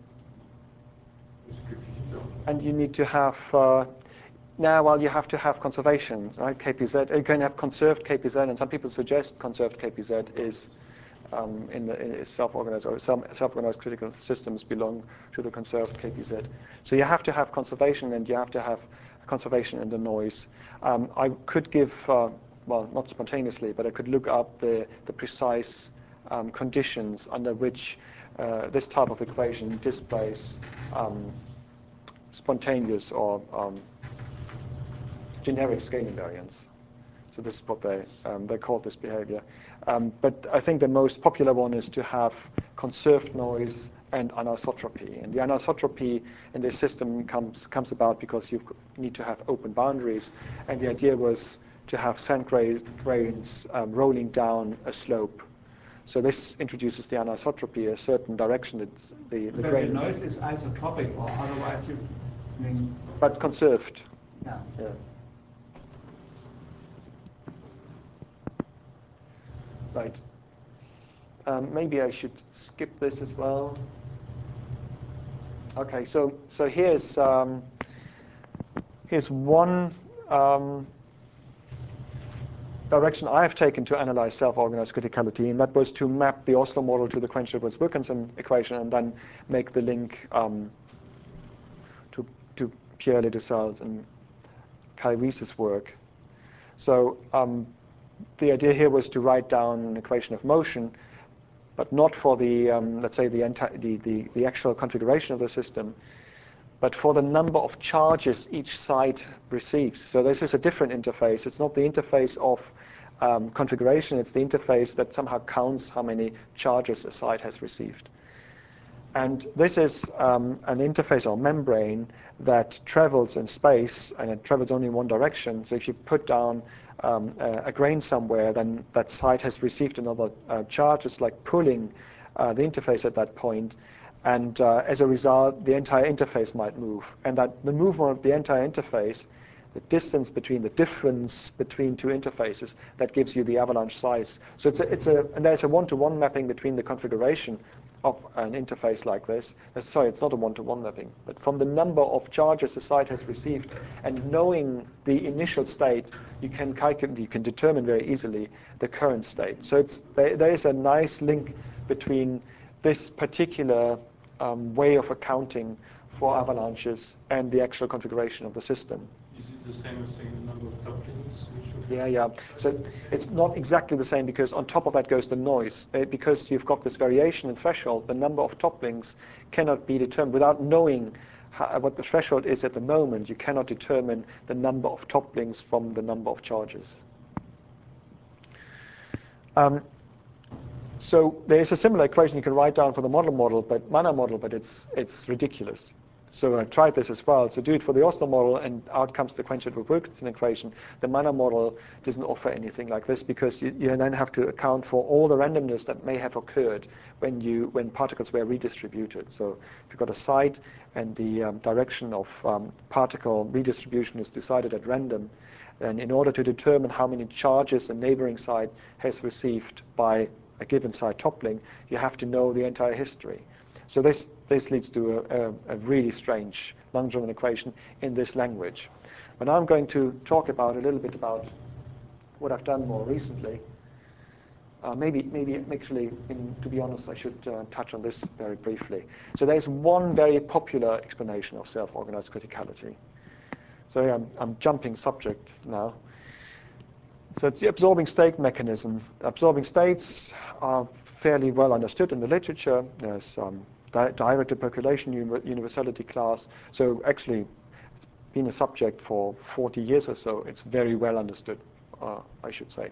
and you need to have. Uh, Now, well, you have to have conservation, right? K P Z, you can have conserved K P Z, and some people suggest conserved K P Z is um, in the in self-organized, or some self-organized critical systems belong to the conserved K P Z. So you have to have conservation, and you have to have conservation in the noise. Um, I could give, uh, well, not spontaneously, but I could look up the the precise um, conditions under which uh, this type of equation displays um, spontaneous or um, generic scaling variance. So this is what they um, they call this behavior. Um, but I think the most popular one is to have conserved noise and anisotropy. And the anisotropy in this system comes comes about because you need to have open boundaries. And the idea was to have sand grains um, rolling down a slope. So this introduces the anisotropy, a certain direction. It's the the But grain. the noise is isotropic, or otherwise you I mean. But conserved. Yeah. Yeah. Right. Um, maybe I should skip this as well. Okay, so so here's um, here's one um, direction I have taken to analyze self-organized criticality, and that was to map the Oslo model to the Quench-Edwards-Wilkinson equation, and then make the link um, to to Pierre Ledessal's and Kai Ries's work. So um, the idea here was to write down an equation of motion, but not for the, um, let's say, the, the, the, the actual configuration of the system, but for the number of charges each site receives. So this is a different interface. It's not the interface of um, configuration, it's the interface that somehow counts how many charges a site has received. And this is um, an interface or membrane that travels in space, and it travels only in one direction. So if you put down um, a, a grain somewhere, then that site has received another uh, charge. It's like pulling uh, the interface at that point. And uh, as a result, the entire interface might move. And that the movement of the entire interface, the distance between the difference between two interfaces, that gives you the avalanche size. So it's a, it's a, and there's a one-to-one mapping between the configuration of an interface like this. Uh, sorry, it's not a one-to-one mapping, but from the number of charges the site has received, and knowing the initial state, you can calculate, you can determine very easily the current state. So it's there, there is a nice link between this particular um, way of accounting for avalanches and the actual configuration of the system. Is it the same as saying the number of couplings? Yeah, yeah. So it's not exactly the same, because on top of that goes the noise. Uh, because you've got this variation in threshold, the number of topplings cannot be determined without knowing how, what the threshold is at the moment. You cannot determine the number of topplings from the number of charges. Um, so there's a similar equation you can write down for the model model, but Manor model, but it's it's ridiculous. so I tried this as well. So do it for the Oslo model, and out comes the Quenchett-Wilkinson equation. The Manna model doesn't offer anything like this because you, you then have to account for all the randomness that may have occurred when you when particles were redistributed. So if you've got a site and the um, direction of um, particle redistribution is decided at random, then in order to determine how many charges a neighboring site has received by a given site toppling, you have to know the entire history. So this, this leads to a, a, a really strange Langevin equation in this language. But now I'm going to talk about a little bit about what I've done more recently. Uh, maybe, maybe actually, in, to be honest, I should uh, touch on this very briefly. So there's one very popular explanation of self-organized criticality. So I'm, I'm jumping subject now. So it's the absorbing state mechanism. Absorbing states are fairly well understood in the literature. There's um, di directed percolation universality class. So actually, it's been a subject for forty years or so. It's very well understood, uh, I should say.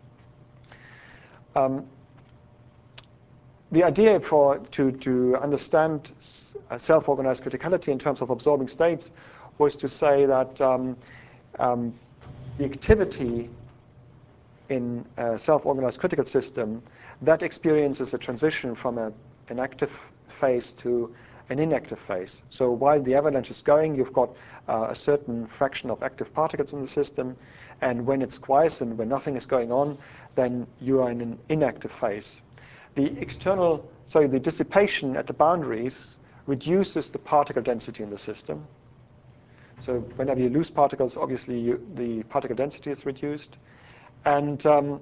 Um, the idea for to, to understand self-organized criticality in terms of absorbing states was to say that um, um, the activity in a self-organized critical system that experiences a transition from a, an active phase to an inactive phase. So while the avalanche is going, you've got uh, a certain fraction of active particles in the system, and when it's quiescent, when nothing is going on, then you are in an inactive phase. The external, sorry, the dissipation at the boundaries reduces the particle density in the system. So whenever you lose particles, obviously you, the particle density is reduced. And um,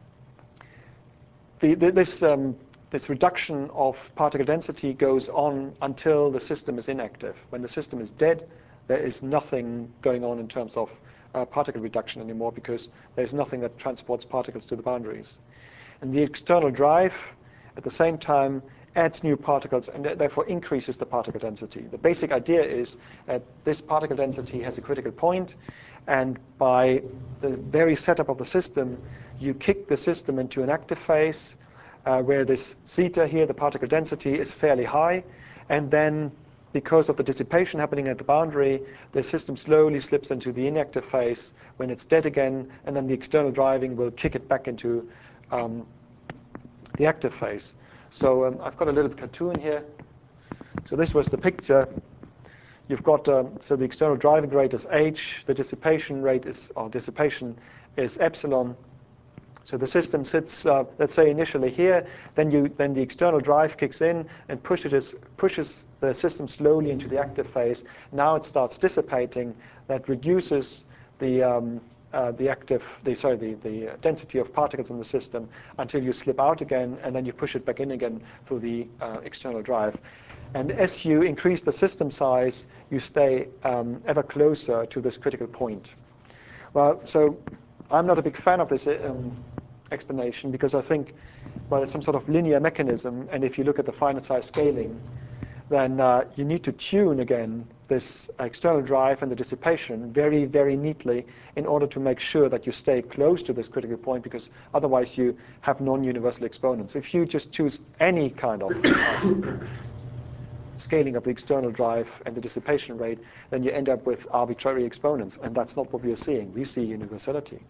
the, the, this, um, this reduction of particle density goes on until the system is inactive. When the system is dead, there is nothing going on in terms of uh, particle reduction anymore because there's nothing that transports particles to the boundaries. And the external drive, at the same time, adds new particles and therefore increases the particle density. The basic idea is that this particle density has a critical point, and by the very setup of the system, you kick the system into an active phase uh, where this zeta here, the particle density, is fairly high, and then because of the dissipation happening at the boundary, the system slowly slips into the inactive phase when it's dead again, and then the external driving will kick it back into um, the active phase. So um, I've got a little cartoon here. So this was the picture. You've got, um, so the external driving rate is h, the dissipation rate is, or dissipation is epsilon. So the system sits, uh, let's say initially here, then you, then the external drive kicks in and pushes, pushes the system slowly into the active phase. Now it starts dissipating. That reduces the, um, uh, the active, the, sorry, the, the density of particles in the system until you slip out again, and then you push it back in again through the uh, external drive. And as you increase the system size, you stay um, ever closer to this critical point. Well, so I'm not a big fan of this um, explanation because I think, well, it's some sort of linear mechanism, and if you look at the finite size scaling, then uh, you need to tune again this external drive and the dissipation very, very neatly in order to make sure that you stay close to this critical point, because otherwise you have non-universal exponents. If you just choose any kind of uh, scaling of the external drive and the dissipation rate, then you end up with arbitrary exponents, and that's not what we are seeing. We see universality.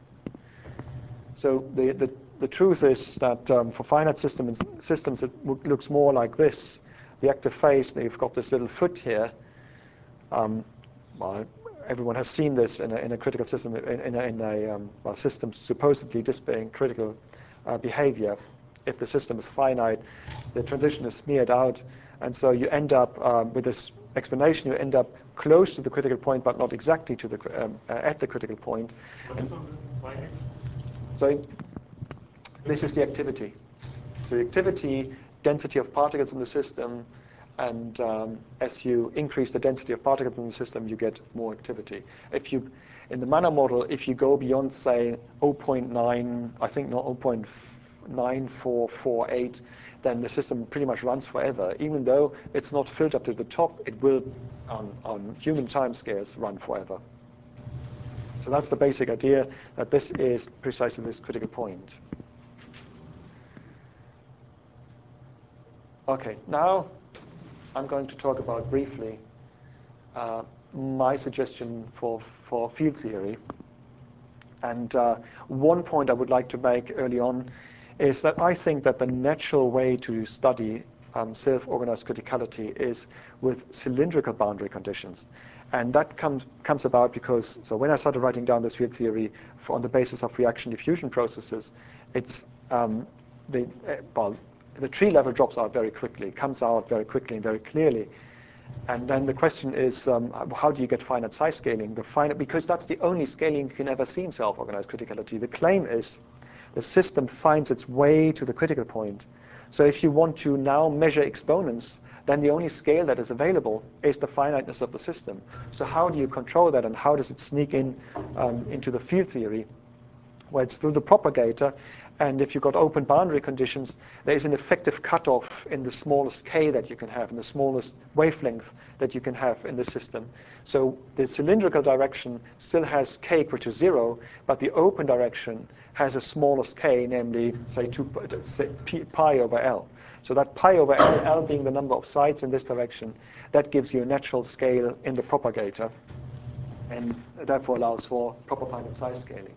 So the, the, the truth is that um, for finite systems, systems it looks more like this. The active phase, you've got this little foot here. Um, well, everyone has seen this in a, in a critical system, in, in a, in a um, well, system supposedly displaying critical uh, behavior. If the system is finite, the transition is smeared out, and so you end up um, with this explanation. You end up close to the critical point, but not exactly to the um, uh, at the critical point. What is on the y-axis? So this is the activity. So the activity, density of particles in the system, and um, as you increase the density of particles in the system, you get more activity. If you, in the Manna model, if you go beyond, say, zero point nine, I think not zero point nine four four eight, then the system pretty much runs forever. Even though it's not filled up to the top, it will, on, on human timescales, run forever. So that's the basic idea, that this is precisely this critical point. Okay, now I'm going to talk about briefly uh, my suggestion for, for field theory. And uh, one point I would like to make early on is that I think that the natural way to study um, self-organized criticality is with cylindrical boundary conditions. And that comes, comes about because, so when I started writing down this field theory for, on the basis of reaction diffusion processes, it's, um, the, uh, well, the tree level drops out very quickly, comes out very quickly and very clearly. And then the question is, um, how do you get finite size scaling? The finite, because that's the only scaling you can ever see in self-organized criticality. The claim is the system finds its way to the critical point. So if you want to now measure exponents, then the only scale that is available is the finiteness of the system. So how do you control that, and how does it sneak in um, into the field theory? Well, it's through the propagator, and if you've got open boundary conditions, there is an effective cutoff in the smallest k that you can have, in the smallest wavelength that you can have in the system. So the cylindrical direction still has k equal to zero, but the open direction has a smallest k, namely, say, two, say pi over L. So that pi over L, L being the number of sites in this direction, that gives you a natural scale in the propagator, and therefore allows for proper finite size scaling.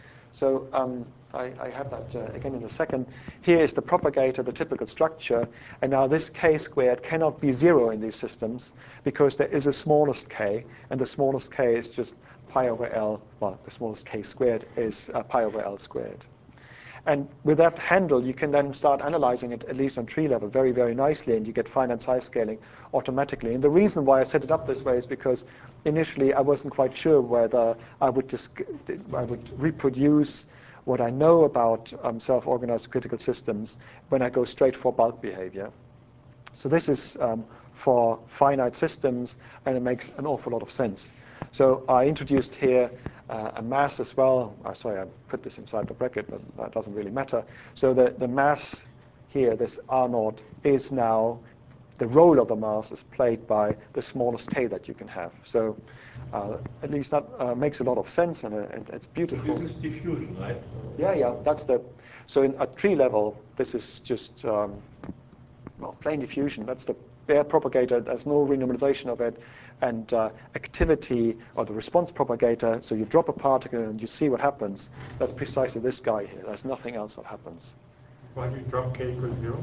So um, I, I have that uh, again in a second. Here is the propagator, the typical structure, and now this k squared cannot be zero in these systems because there is a smallest k, and the smallest k is just pi over L, well, the smallest k squared is uh, pi over L squared. And with that handle, you can then start analyzing it, at least on tree level, very, very nicely, and you get finite size scaling automatically. And the reason why I set it up this way is because initially I wasn't quite sure whether I would, I would reproduce what I know about um, self-organized critical systems when I go straight for bulk behavior. So this is um, for finite systems, and it makes an awful lot of sense. So I introduced here uh, a mass as well. Oh, sorry, I put this inside the bracket, but that doesn't really matter. So the, the mass here, this R naught, is now, the role of the mass is played by the smallest k that you can have. So uh, at least that uh, makes a lot of sense, and uh, it's beautiful. So this is diffusion, right? Yeah, yeah, that's the, so in, at tree level, this is just, um, well, plain diffusion. That's the bare propagator. There's no renormalization of it. And uh, activity, or the response propagator, so you drop a particle and you see what happens. That's precisely this guy here. There's nothing else that happens. Why do you drop k equals zero?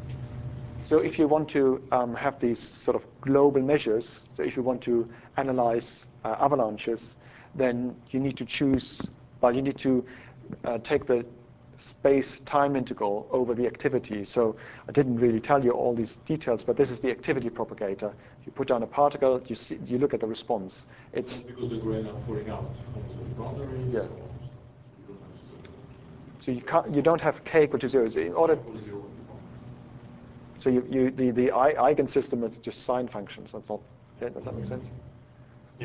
So if you want to um, have these sort of global measures, so if you want to analyze uh, avalanches, then you need to choose, well, you need to uh, take the space-time integral over the activity. So I didn't really tell you all these details, but this is the activity propagator. You put down a particle, you see, you look at the response. It's because the grain are falling out from the boundaries. Yeah. Or so you can't, you don't have k equal to zero. So in order, equal zero. so you, you the the eigensystem is just sine functions. That's not. Yeah, does that make sense? Yeah.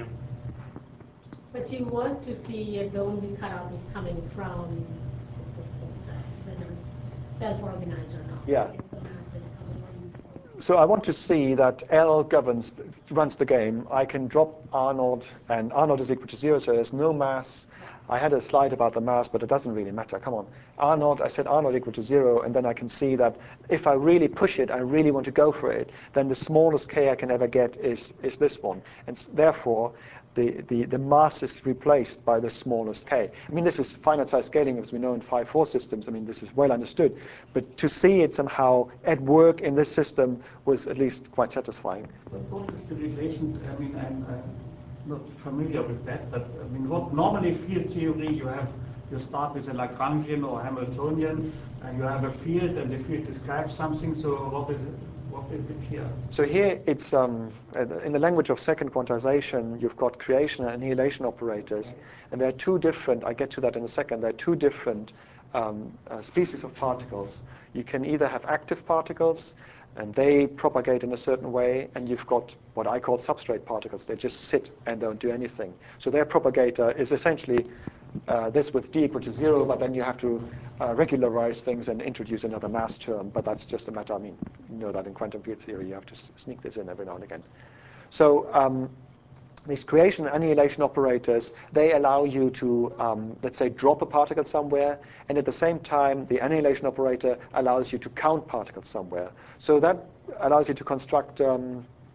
But you want to see if the only cutoff is coming from the system, whether it's self-organized or not. Yeah. If the mass is coming from. So I want to see that L governs, runs the game. I can drop R naught, and R naught is equal to zero, so there's no mass. I had a slide about the mass, but it doesn't really matter. Come on. R naught, I said R naught equal to zero, and then I can see that if I really push it, I really want to go for it, then the smallest k I can ever get is, is this one. And therefore, the, the, the mass is replaced by the smallest k. I mean, this is finite size scaling, as we know in five four systems. I mean, this is well understood. But to see it somehow at work in this system was at least quite satisfying. But what is the relation? I mean, I'm, I'm not familiar with that, but I mean, what normally field theory you have, you start with a Lagrangian or Hamiltonian, and you have a field, and the field describes something. So what is it? What is it here? So here it's, um, in the language of second quantization, you've got creation and annihilation operators. And there are two different, I get to that in a second, there are two different um, uh, species of particles. You can either have active particles, and they propagate in a certain way, and you've got what I call substrate particles. They just sit and don't do anything. So their propagator is essentially uh, this with d equal to zero, but then you have to uh, regularize things and introduce another mass term. But that's just a matter, I mean, you know that in quantum field theory, you have to s sneak this in every now and again. So um, these creation and annihilation operators, they allow you to, um, let's say, drop a particle somewhere, and at the same time, the annihilation operator allows you to count particles somewhere. So that allows you to construct um,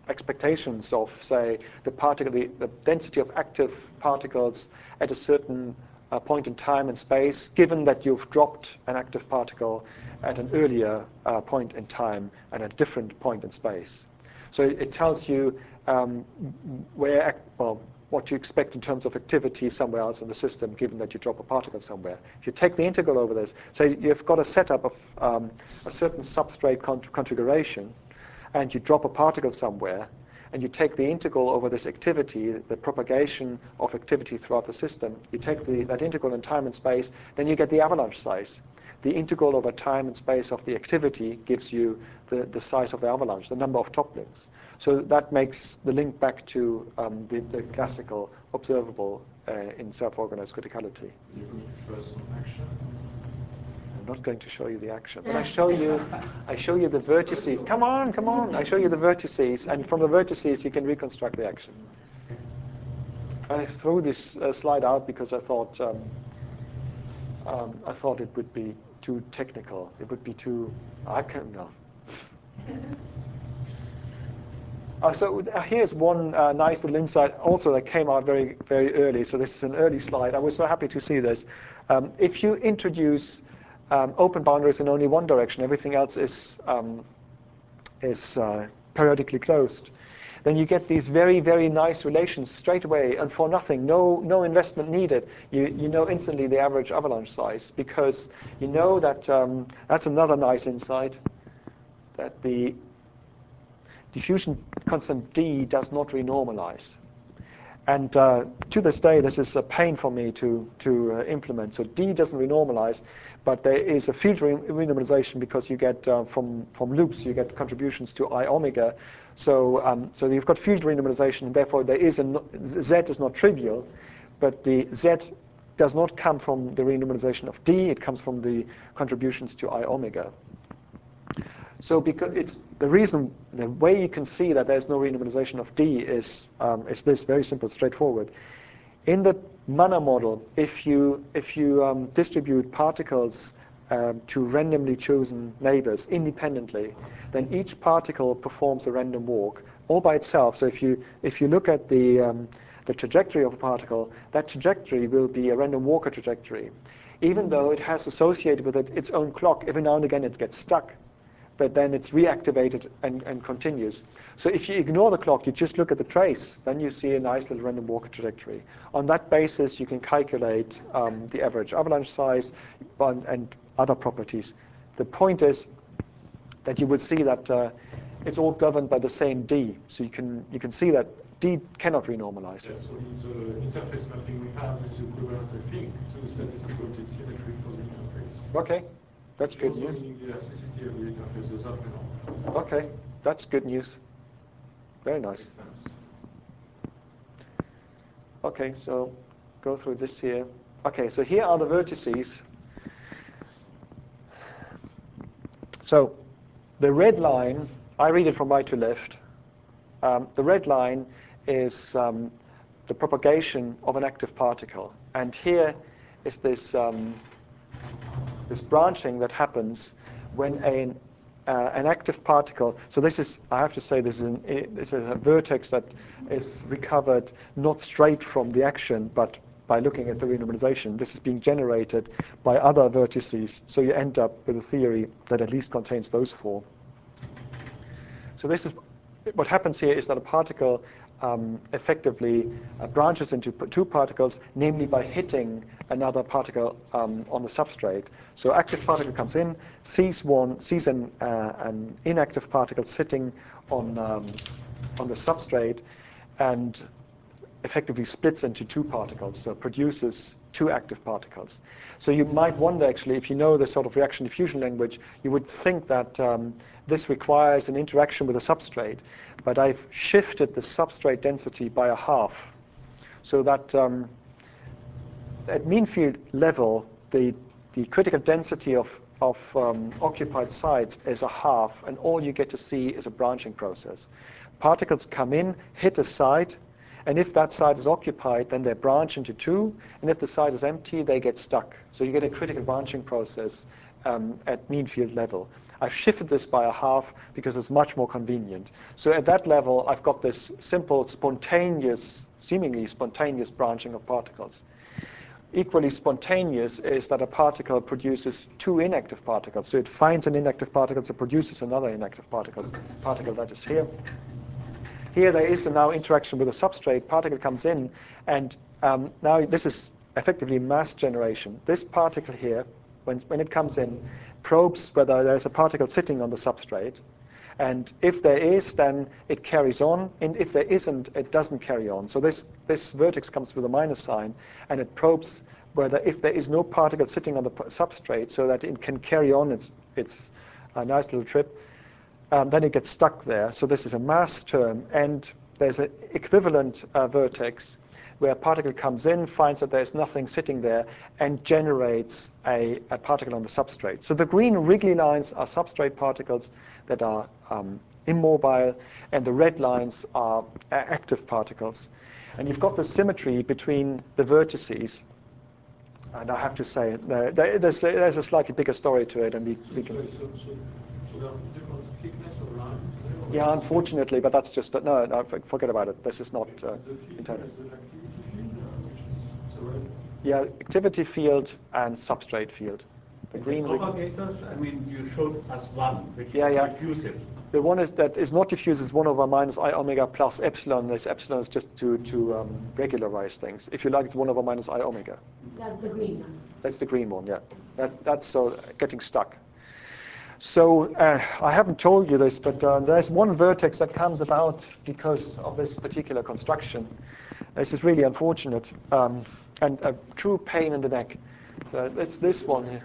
expectations of, say, the particle, the, the density of active particles at a certain uh, point in time and space, given that you've dropped an active particle at an earlier uh, point in time and at a different point in space. So it, it tells you um, where, well, what you expect in terms of activity somewhere else in the system, given that you drop a particle somewhere. If you take the integral over this, so you've got a setup of um, a certain substrate con configuration, and you drop a particle somewhere, and you take the integral over this activity, the propagation of activity throughout the system, you take the, that integral in time and space, then you get the avalanche size. The integral over time and space of the activity gives you the, the size of the avalanche, the number of toppings. So that makes the link back to um, the, the classical observable uh, in self-organized criticality. You're going to show us some action. I'm not going to show you the action, but I show you, I show you the vertices. Come on, come on! I show you the vertices, and from the vertices you can reconstruct the action. I threw this uh, slide out because I thought um, um, I thought it would be too technical. It would be too. I can't no. Uh, so uh, here's one uh, nice little insight also that came out very, very early. So this is an early slide. I was so happy to see this. Um, if you introduce um, open boundaries in only one direction, everything else is, um, is uh, periodically closed, then you get these very, very nice relations straight away and for nothing, no, no investment needed. You, you know instantly the average avalanche size because you know that, um, that's another nice insight, that the diffusion constant D does not renormalize. And uh, to this day, this is a pain for me to, to uh, implement. So D doesn't renormalize, but there is a field re renormalization because you get, uh, from, from loops, you get contributions to I omega. So, um, so you've got field renormalization, and therefore there is a, Z is not trivial, but the Z does not come from the renormalization of D, it comes from the contributions to I omega. So because it's the reason, the way you can see that there's no renormalization of D is, um, is this, very simple, straightforward. In the Manner model, if you, if you um, distribute particles um, to randomly chosen neighbors independently, then each particle performs a random walk all by itself. So if you, if you look at the, um, the trajectory of a particle, that trajectory will be a random walker trajectory. Even though it has associated with it its own clock, every now and again it gets stuck, but then it's reactivated and, and continues. So if you ignore the clock, you just look at the trace, then you see a nice little random walker trajectory. On that basis, you can calculate um, the average avalanche size and, and other properties. The point is that you would see that uh, it's all governed by the same D. So you can, you can see that D cannot renormalize. Yeah, so in the interface mapping we have, this is equivalent, I think, to statistical symmetry for the interface. Okay. That's good news. The elasticity of the interface is up and on. Okay, that's good news. Very nice. Okay, so go through this here. Okay, so here are the vertices. So the red line, I read it from right to left. Um, the red line is um, the propagation of an active particle. And here is this, um, this branching that happens when a, uh, an active particle, so this is, I have to say, this is, an, this is a vertex that is recovered not straight from the action, but by looking at the renormalization. This is being generated by other vertices, so you end up with a theory that at least contains those four. So this is, what happens here is that a particle um, effectively uh, branches into two particles, namely by hitting another particle um, on the substrate. So active particle comes in, sees one, sees an, uh, an inactive particle sitting on, um, on the substrate, and effectively splits into two particles, so produces two active particles. So you might wonder, actually, if you know this sort of reaction diffusion language, you would think that um, this requires an interaction with a substrate. But I've shifted the substrate density by a half, so that um, at mean field level, the, the critical density of, of um, occupied sites is a half, and all you get to see is a branching process. Particles come in, hit a site, and if that site is occupied, then they branch into two, and if the site is empty, they get stuck. So you get a critical branching process um, at mean field level. I've shifted this by a half because it's much more convenient. So at that level, I've got this simple, spontaneous, seemingly spontaneous branching of particles. Equally spontaneous is that a particle produces two inactive particles. So it finds an inactive particle, so produces another inactive particle, particle that is here. Here there is a now interaction with a substrate. Particle comes in, and um, now this is effectively mass generation. This particle here, when, when it comes in, probes whether there's a particle sitting on the substrate. And if there is, then it carries on. And if there isn't, it doesn't carry on. So this, this vertex comes with a minus sign, and it probes whether if there is no particle sitting on the substrate so that it can carry on its, its uh, nice little trip, um, then it gets stuck there. So this is a mass term. And there's an equivalent uh, vertex where a particle comes in, finds that there's nothing sitting there, and generates a, a particle on the substrate. So the green wriggly lines are substrate particles that are um, immobile, and the red lines are active particles. And you've got the symmetry between the vertices. And I have to say, there, there's, there's a slightly bigger story to it. And we, we can, Sorry, so, so, so there are different thickness of lines there? yeah, unfortunately, but that's just, no, no, forget about it. This is not uh, The intended. thickness, the activity field, uh, which is the red. Yeah, activity field and substrate field. The green The rig- propagators, I mean, you showed us one, which Yeah, is yeah. diffusive. The one is that is not diffuse is one over minus I omega plus epsilon. This epsilon is just to, to um, regularize things. If you like, it's one over minus I omega. That's the green one. That's the green one, yeah. That's, that's so getting stuck. So uh, I haven't told you this, but uh, there's one vertex that comes about because of this particular construction. This is really unfortunate um, and a true pain in the neck. So it's this one here.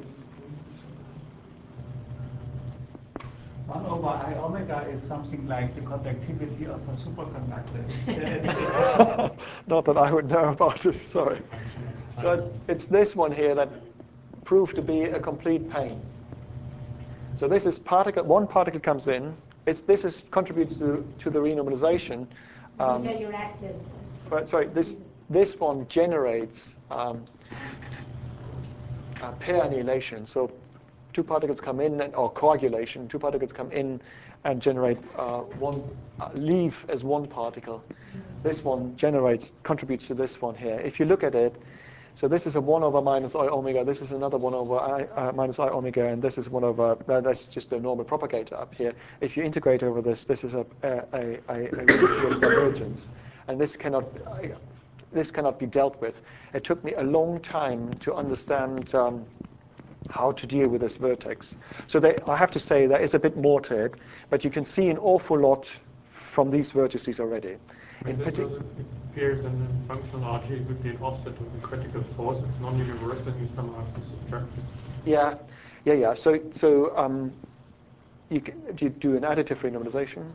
one over I omega is something like the conductivity of a superconductor. Not that I would know about it, sorry. So it's this one here that proved to be a complete pain. So this is particle, one particle comes in, it's, this is, contributes to, to the renormalization. Um, These are your active. but, sorry, this, this one generates um, uh, pair annihilation. So two particles come in, and, or coagulation, two particles come in and generate uh, one, uh, leave as one particle. This one generates, contributes to this one here. If you look at it, so this is a one over minus I omega, this is another one over I, uh, minus I omega, and this is one over, uh, that's just a normal propagator up here. If you integrate over this, this is a, a, a, a, a ridiculous divergence. And this cannot, uh, this cannot be dealt with. It took me a long time to understand um, how to deal with this vertex. So they, I have to say there is a bit more to it, but you can see an awful lot from these vertices already. In This partic- also appears in the functional R G, it would be an offset of the critical force. It's non-universal, and you somehow have to subtract it. Yeah, yeah, yeah. So, so um, you can, do you do an additive renormalization?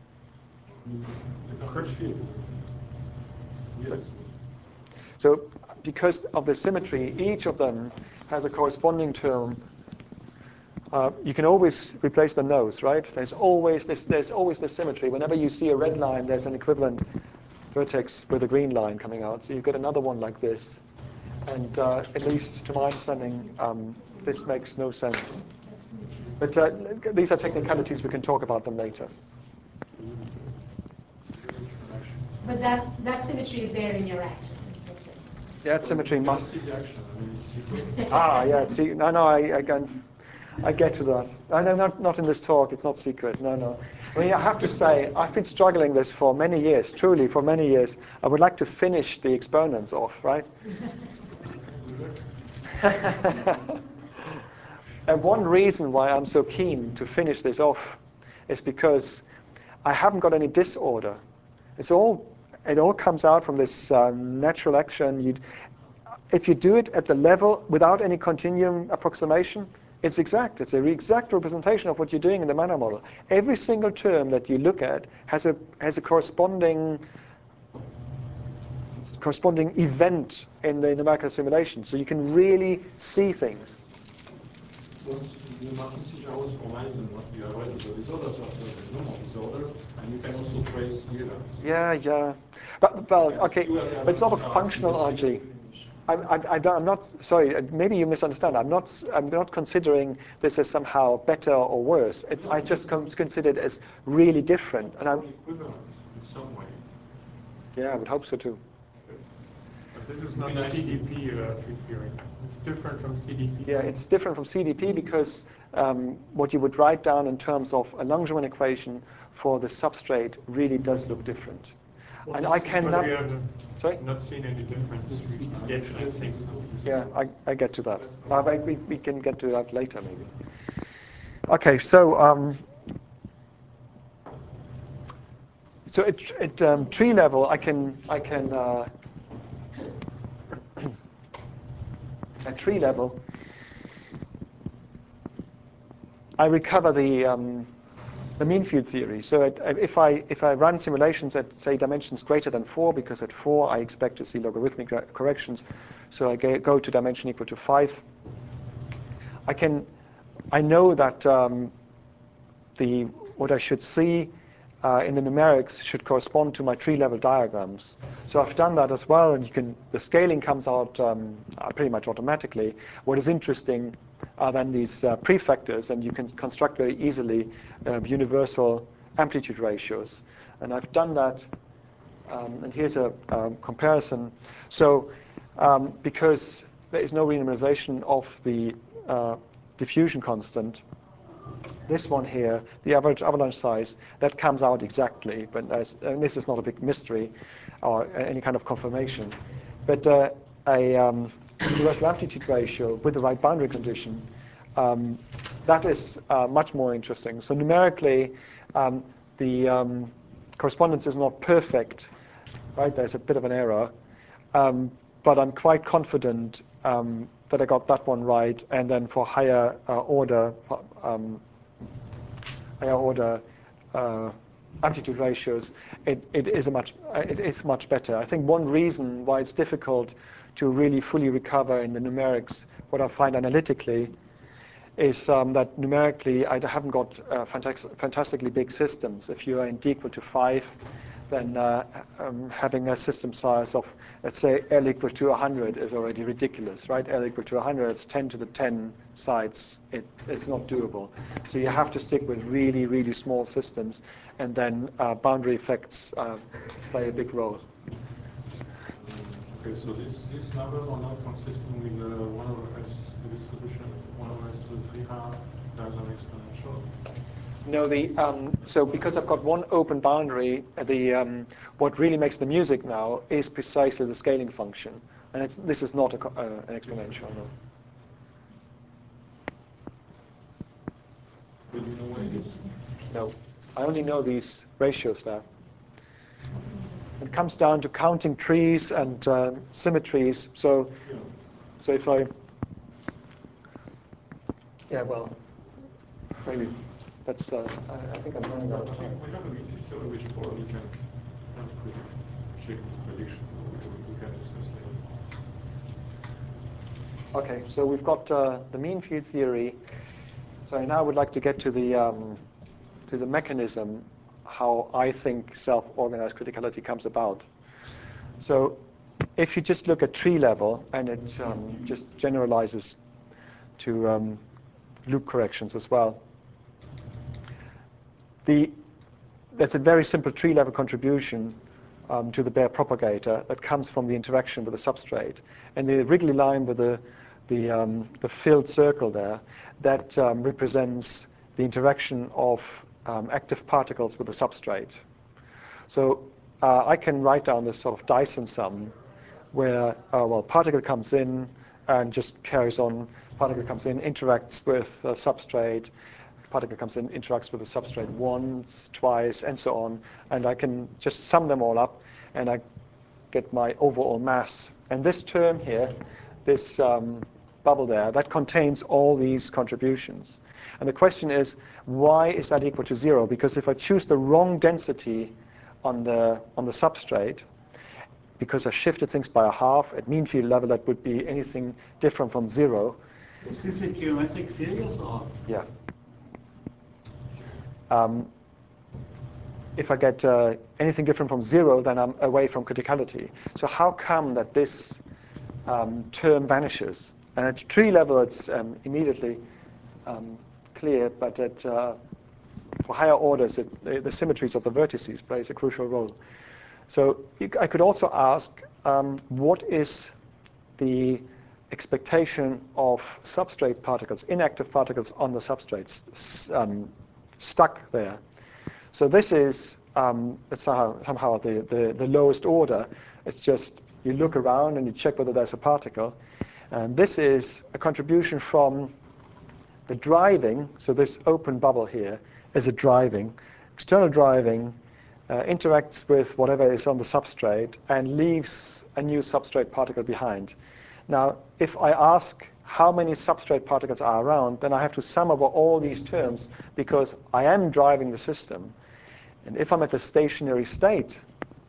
The Kirch field. Yes. So, because of the symmetry, each of them has a corresponding term. Uh, you can always replace the nose, right? There's always this. There's always this symmetry. Whenever you see a red line, there's an equivalent vertex with a green line coming out. So you've got another one like this. And uh, at least to my understanding, um, this makes no sense. But uh, these are technicalities. We can talk about them later. But that's, that symmetry is there in your action. Is what you're saying. Yeah, symmetry must. See the action. I mean, it's secret. Ah, yeah. See, no, no. I, I can. I get to that. I know, not, not in this talk. It's not secret. No, no. I mean, I have to say, I've been struggling this for many years. Truly, for many years. I would like to finish the exponents off, right? And one reason why I'm so keen to finish this off is because I haven't got any disorder. It's all. It all comes out from this uh, natural action. You'd, if you do it at the level without any continuum approximation, it's exact. It's an exact representation of what you're doing in the Manner model. Every single term that you look at has a has a corresponding corresponding event in the numerical simulation, so you can really see things. Und wir machen sich aus vom Einzelnen, was wir heute sowieso das auf der Nummer disorder, and you can also trace the events. Yeah, yeah. But, but okay, but it's not a functional R G. I, I, I don't, I'm not, sorry, maybe you misunderstand. I'm not, I'm not considering this as somehow better or worse. It's, I just con- consider it as really different. And I'm, equivalent in some way. yeah, I would hope so too. But this is not C D P uh, field theory. It's different from C D P. Yeah, it's different from C D P because um, what you would write down in terms of a Langevin equation for the substrate really does look different. What And is I the- cannot. But we have Sorry? not seen any difference yet, I think. Yeah, I, I get to that. Uh, but we, we can get to that later, maybe. Okay, so um, so at, at um, tree level, I can I can uh, at tree level, I recover the um, the mean field theory. So at, if I if I run simulations at say dimensions greater than four, because at four I expect to see logarithmic corrections, so I go to dimension equal to five. I can I know that um, the what I should see uh, in the numerics should correspond to my tree level diagrams. So I've done that as well, and you can the scaling comes out um, uh, pretty much automatically. What is interesting are then these uh, prefactors, and you can construct very easily uh, universal amplitude ratios. And I've done that, um, and here's a um, comparison. So um, because there is no renormalization of the uh, diffusion constant, this one here, the average avalanche size, that comes out exactly, but as, and this is not a big mystery or any kind of confirmation. But uh, a um, universal amplitude ratio with the right boundary condition, um, that is uh, much more interesting. So numerically, um, the um, correspondence is not perfect, right? There's a bit of an error. Um, but I'm quite confident um, that I got that one right. And then for higher uh, order, um, higher order uh, amplitude ratios, it, it is a much it is much better. I think one reason why it's difficult to really fully recover in the numerics, what I find analytically, is um, that numerically I haven't got uh, fantastic, fantastically big systems. If you are in d equal to five, then uh, um, having a system size of, let's say, L equal to one hundred is already ridiculous, right? L equal to one hundred, it's ten to the ten sites. It, it's not doable. So you have to stick with really, really small systems, and then uh, boundary effects uh, play a big role. Okay, so this, these numbers are not consistent with uh, one over S, the distribution of one over S to three half times an exponential. No, the um, so because I've got one open boundary, the um, what really makes the music now is precisely the scaling function, and it's this is not a, uh, an exponential. No. Do you know what it is? No, I only know these ratios there. It comes down to counting trees and uh, symmetries. So, Yeah. so if I, yeah, well, maybe that's. Uh, I, I think I'm running out of time. We have a meeting here which for we can kind of predict, check this prediction. We, we can discuss later. Okay, so we've got uh, the mean field theory. So now I would like to get to the um, to the mechanism how I think self-organized criticality comes about. So if you just look at tree level, and it um, just generalizes to um, loop corrections as well, the, there's a very simple tree level contribution um, to the Baire propagator that comes from the interaction with the substrate. And the wriggly line with the, the, um, the filled circle there, that um, represents the interaction of um, active particles with the substrate. So uh, I can write down this sort of Dyson sum where, uh, well, particle comes in and just carries on. Particle comes in, interacts with a substrate. Particle comes in, interacts with the substrate once, twice, and so on. And I can just sum them all up, and I get my overall mass. And this term here, this um, bubble there, that contains all these contributions. And the question is, why is that equal to zero? Because if I choose the wrong density on the, on the substrate, because I shifted things by a half, at mean field level, that would be anything different from zero. Is this a geometric series or? Yeah. Um, if I get uh, anything different from zero, then I'm away from criticality. So how come that this um, term vanishes. And at tree level, it's um, immediately um, clear, but at, uh, for higher orders, it, the, the symmetries of the vertices plays a crucial role. So you, I could also ask, um, what is the expectation of substrate particles, inactive particles on the substrates um, stuck there? So this is um, it's somehow, somehow the, the, the lowest order. It's just you look around and you check whether there's a particle. And this is a contribution from the driving. So this open bubble here is a driving. External driving uh, interacts with whatever is on the substrate and leaves a new substrate particle behind. Now, if I ask how many substrate particles are around, then I have to sum over all these terms because I am driving the system. And if I'm at the stationary state,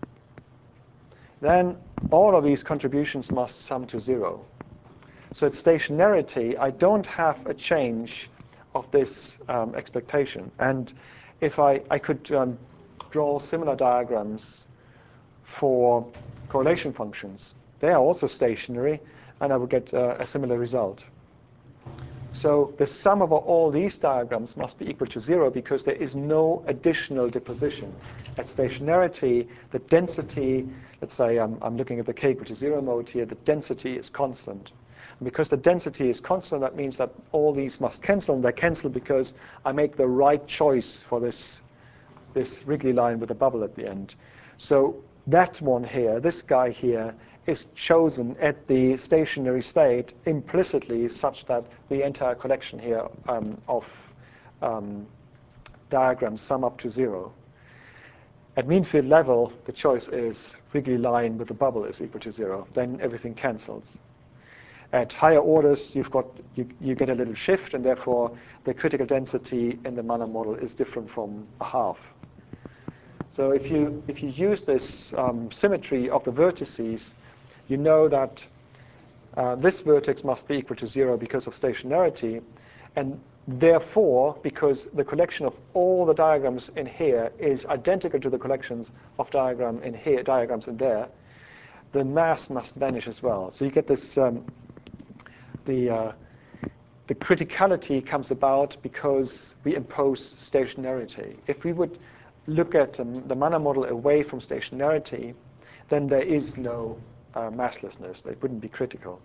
then all of these contributions must sum to zero. So at stationarity, I don't have a change of this um, expectation. And if I, I could um, draw similar diagrams for correlation functions, they are also stationary, and I would get uh, a similar result. So the sum of all these diagrams must be equal to zero because there is no additional deposition. At stationarity, the density, let's say I'm, I'm looking at the cake, which is zero mode here, the density is constant. And because the density is constant, that means that all these must cancel, and they cancel because I make the right choice for this, this Wrigley line with a bubble at the end. So that one here, this guy here, is chosen at the stationary state implicitly such that the entire collection here um, of um, diagrams sum up to zero. At mean field level, the choice is Wrigley line with the bubble is equal to zero. Then everything cancels. At higher orders, you've got you, you get a little shift, and therefore the critical density in the Manner model is different from a half. So if you if you use this um, symmetry of the vertices, you know that uh, this vertex must be equal to zero because of stationarity, and therefore, because the collection of all the diagrams in here is identical to the collections of diagram in here, diagrams in there, the mass must vanish as well. So you get this. Um, the uh, the criticality comes about because we impose stationarity. If we would look at um, the Manner model away from stationarity, then there is no uh, masslessness. It wouldn't be critical.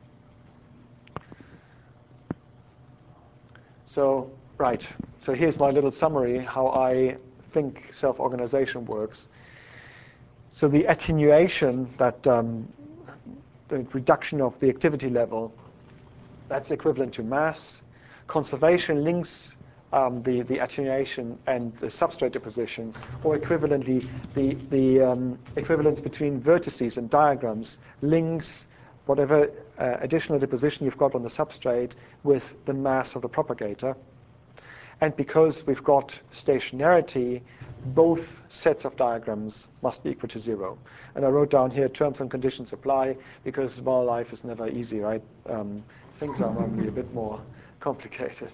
So, right. So here's my little summary how I think self-organization works. So the attenuation, that um, the reduction of the activity level, that's equivalent to mass. Conservation links um, the, the attenuation and the substrate deposition, or equivalently, the, the um, equivalence between vertices and diagrams links whatever uh, additional deposition you've got on the substrate with the mass of the propagator. And because we've got stationarity, both sets of diagrams must be equal to zero. And I wrote down here terms and conditions apply, because, well, life is never easy, right? Um, things are normally a bit more complicated.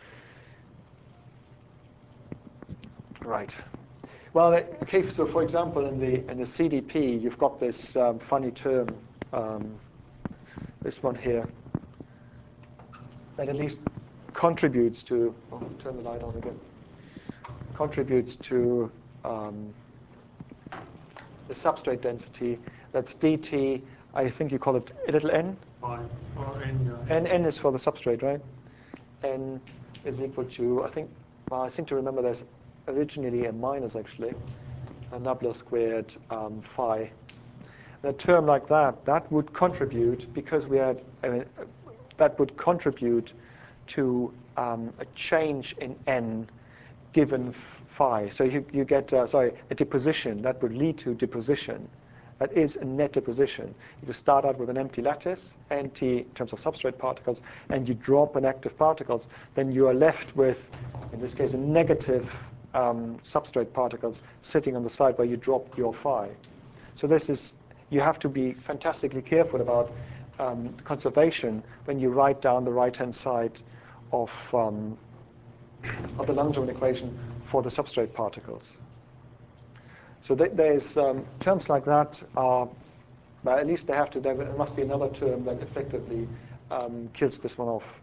Right. Well, okay, so for example, in the, in the C D P, you've got this um, funny term, um, this one here, that at least contributes to, oh, turn the light on again, contributes to um, the substrate density. That's dt, I think you call it a little n? Phi, or n, yeah. N, n is for the substrate, right? N is equal to, I think, well, I seem to remember there's originally a minus, actually, a nabla squared um, phi. And a term like that, that would contribute, because we had, I mean, that would contribute to um, a change in n given phi. So you, you get, uh, sorry, a deposition that would lead to deposition. That is a net deposition. If you start out with an empty lattice, empty in terms of substrate particles, and you drop an active particles, then you are left with, in this case, a negative um, substrate particles sitting on the side where you dropped your phi. So this is, you have to be fantastically careful about um, conservation when you write down the right-hand side of, um, of the Langevin equation for the substrate particles. So th there's um, terms like that are But at least they have to, there must be another term that effectively um, kills this one off.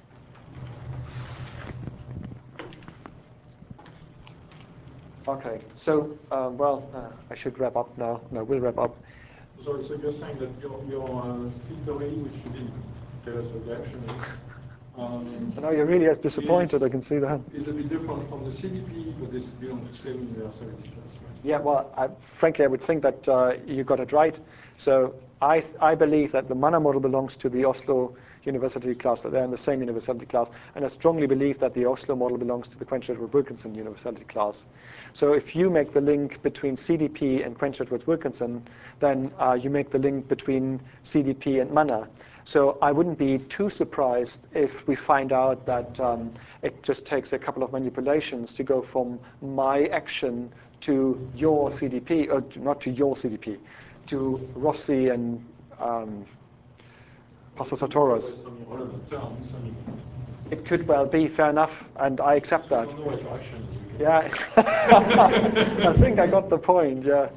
Okay, so, uh, well, uh, I should wrap up now. No, we'll wrap up. So, so you're saying that your, your uh, theory, which you didn't tell us what the action is, um, I know you're really as disappointed, is, I can see that. Is a bit different from the C D P, but this belongs to same universality class, right? Yeah, well, I, frankly, I would think that uh, you got it right. So I, I believe that the Manna model belongs to the Oslo universality class, that they're in the same universality class, and I strongly believe that the Oslo model belongs to the Quench-Edwards-Wilkinson universality class. So if you make the link between C D P and Quench-Edwards-Wilkinson, then uh, you make the link between C D P and Manna. So I wouldn't be too surprised if we find out that um, it just takes a couple of manipulations to go from my action to your C D P, or to, not to your C D P, to Rossi and um, Pastor Sartoris. Some relevant terms, I mean, It could well be, fair enough, and I accept we that. don't know what your action is. We can- Yeah, I think I got the point, yeah.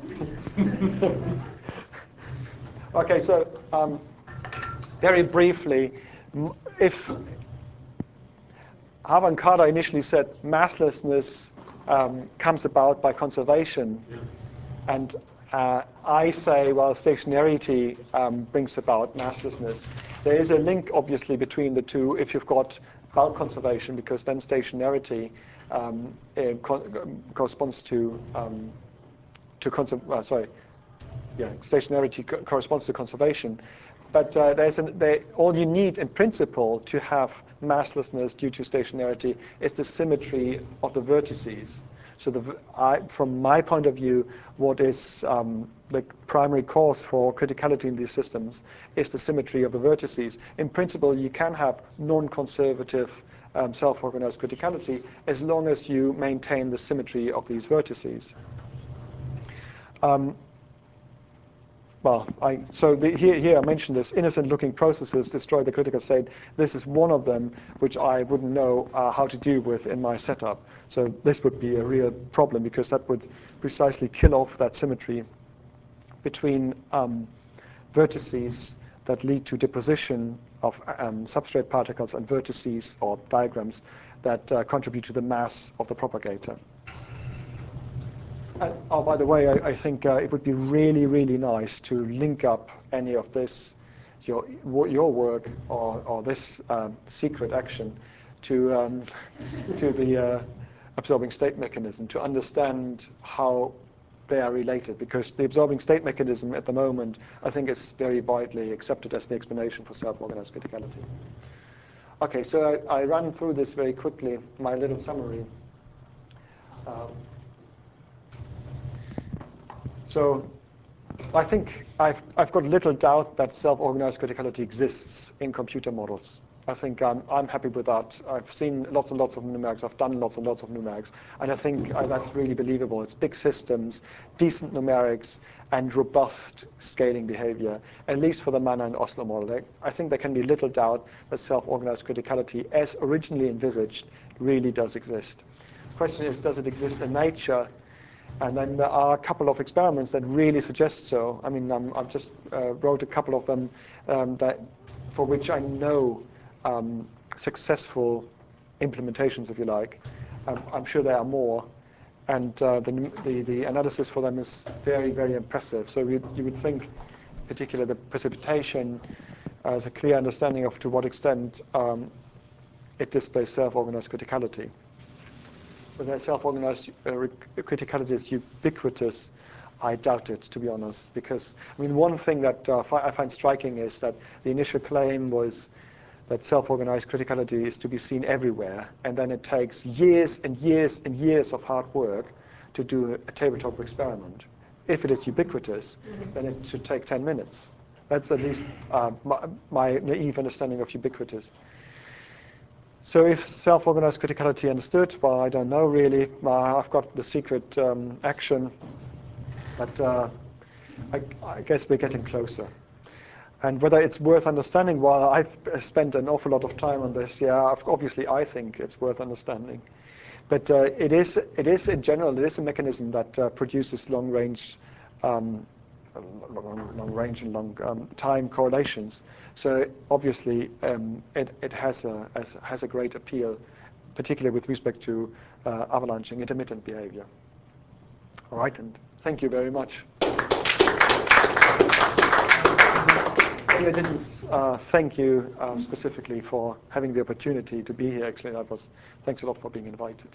Okay, so um, very briefly, m- if Havan-Kada initially said masslessness um, comes about by conservation, Yeah. and uh, I say, well, stationarity um, brings about masslessness. There is a link, obviously, between the two if you've got bulk conservation, because then stationarity um, uh, co- corresponds to um, to conser- uh, sorry, yeah, stationarity co- corresponds to conservation. But uh, there's an, there, all you need, in principle, to have masslessness due to stationarity is the symmetry of the vertices. So the, I, from my point of view, what is um, the primary cause for criticality in these systems is the symmetry of the vertices. In principle, you can have non-conservative um, self-organized criticality as long as you maintain the symmetry of these vertices. Um, Well, I, so the, here, here I mentioned this, innocent-looking processes destroy the critical state. This is one of them which I wouldn't know uh, how to deal with in my setup. So this would be a real problem, because that would precisely kill off that symmetry between um, vertices that lead to deposition of um, substrate particles and vertices or diagrams that uh, contribute to the mass of the propagator. And, oh, by the way, I, I think uh, it would be really, really nice to link up any of this, your your work or, or this uh, secret action, to um, to the uh, absorbing state mechanism, to understand how they are related. Because the absorbing state mechanism at the moment, I think, is very widely accepted as the explanation for self-organized criticality. Okay, so I, I ran through this very quickly, my little summary. Um, So I think I've, I've got little doubt that self-organized criticality exists in computer models. I think I'm, I'm happy with that. I've seen lots and lots of numerics. I've done lots and lots of numerics. And I think uh, that's really believable. It's big systems, decent numerics, and robust scaling behavior, at least for the Manna and Oslo model. I think there can be little doubt that self-organized criticality, as originally envisaged, really does exist. The question is, does it exist in nature? And then there are a couple of experiments that really suggest so. I mean, um, I've just uh, wrote a couple of them um, that, for which I know um, successful implementations, if you like. Um, I'm sure there are more. And uh, the, the, the analysis for them is very, very impressive. So you, you would think, particularly the precipitation, uh, has a clear understanding of to what extent um, it displays self-organized criticality. Whether self-organized uh, criticality is ubiquitous, I doubt it, to be honest. Because, I mean, one thing that uh, I find striking is that the initial claim was that self-organized criticality is to be seen everywhere, and then it takes years and years and years of hard work to do a tabletop experiment. If it is ubiquitous, then it should take ten minutes. That's at least uh, my, my naive understanding of ubiquitous. So if self-organized criticality understood, well, I don't know really. Uh, I've got the secret um, action, but uh, I, I guess we're getting closer. And whether it's worth understanding, well, I've spent an awful lot of time on this. Yeah, obviously I think it's worth understanding. But uh, it is, it is in general, it is a mechanism that uh, produces long-range um, long, long range and long um, time correlations. So obviously um, it, it has, a, has a great appeal, particularly with respect to uh, avalanching intermittent behavior. All right, and thank you very much. I didn't uh, thank you uh, specifically for having the opportunity to be here. Actually, that was, thanks a lot for being invited.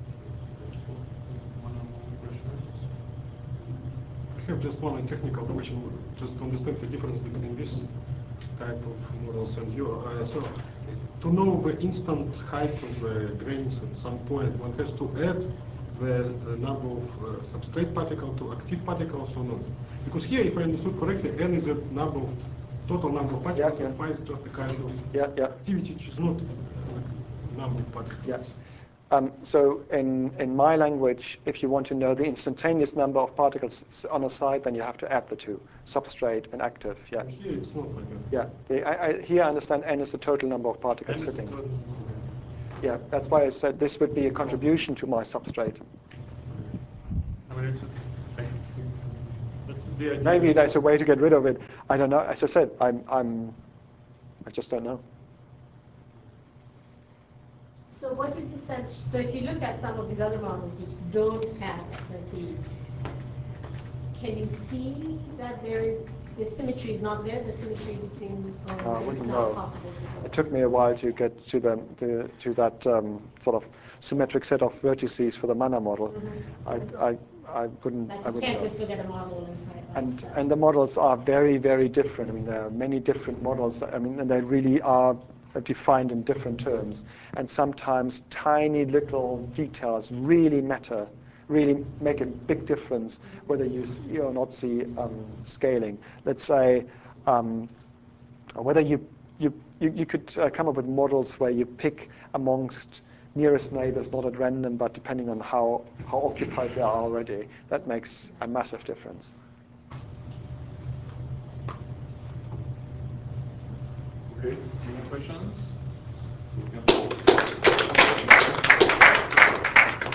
I have just one technical question, just to understand the difference between this type of models and your. Uh, so, to know the instant height of the grains at some point, one has to add the uh, number of uh, substrate particles to active particles or not? Because here, if I understood correctly, n is the number of total number of particles, yeah, and yeah. phi is just a kind of yeah, yeah. activity, which is not the number of particles. Yeah. Um, so in, in my language, if you want to know the instantaneous number of particles on a site, then you have to add the two, substrate and active. Yeah. And here it's not like that. Yeah. The, I, I, here I understand n is the total number of particles N is the sitting. total. Yeah. That's why I said this would be a contribution to my substrate. I mean, it's a, but the idea Maybe is- there's a way to get rid of it. I don't know. As I said, I'm, I'm I just don't know. So what is the sense? So if you look at some of these other models which don't have S O C, can you see that there is the symmetry is not there? The symmetry between or I it's wouldn't not know. possible to go. It took me a while to get to the to, to that um, sort of symmetric set of vertices for the Manna model. Mm-hmm. I, I I wouldn't Like I you wouldn't can't know. just look at a model and say. oh, And that's- and the models are very very different. I mean, there are many different models. I mean, and they really are defined in different terms. And sometimes tiny little details really matter, really make a big difference whether you see or not see um, scaling. Let's say um, whether you you you, you could uh, come up with models where you pick amongst nearest neighbors, not at random, but depending on how, how occupied they are already. That makes a massive difference. Okay, any questions? We can-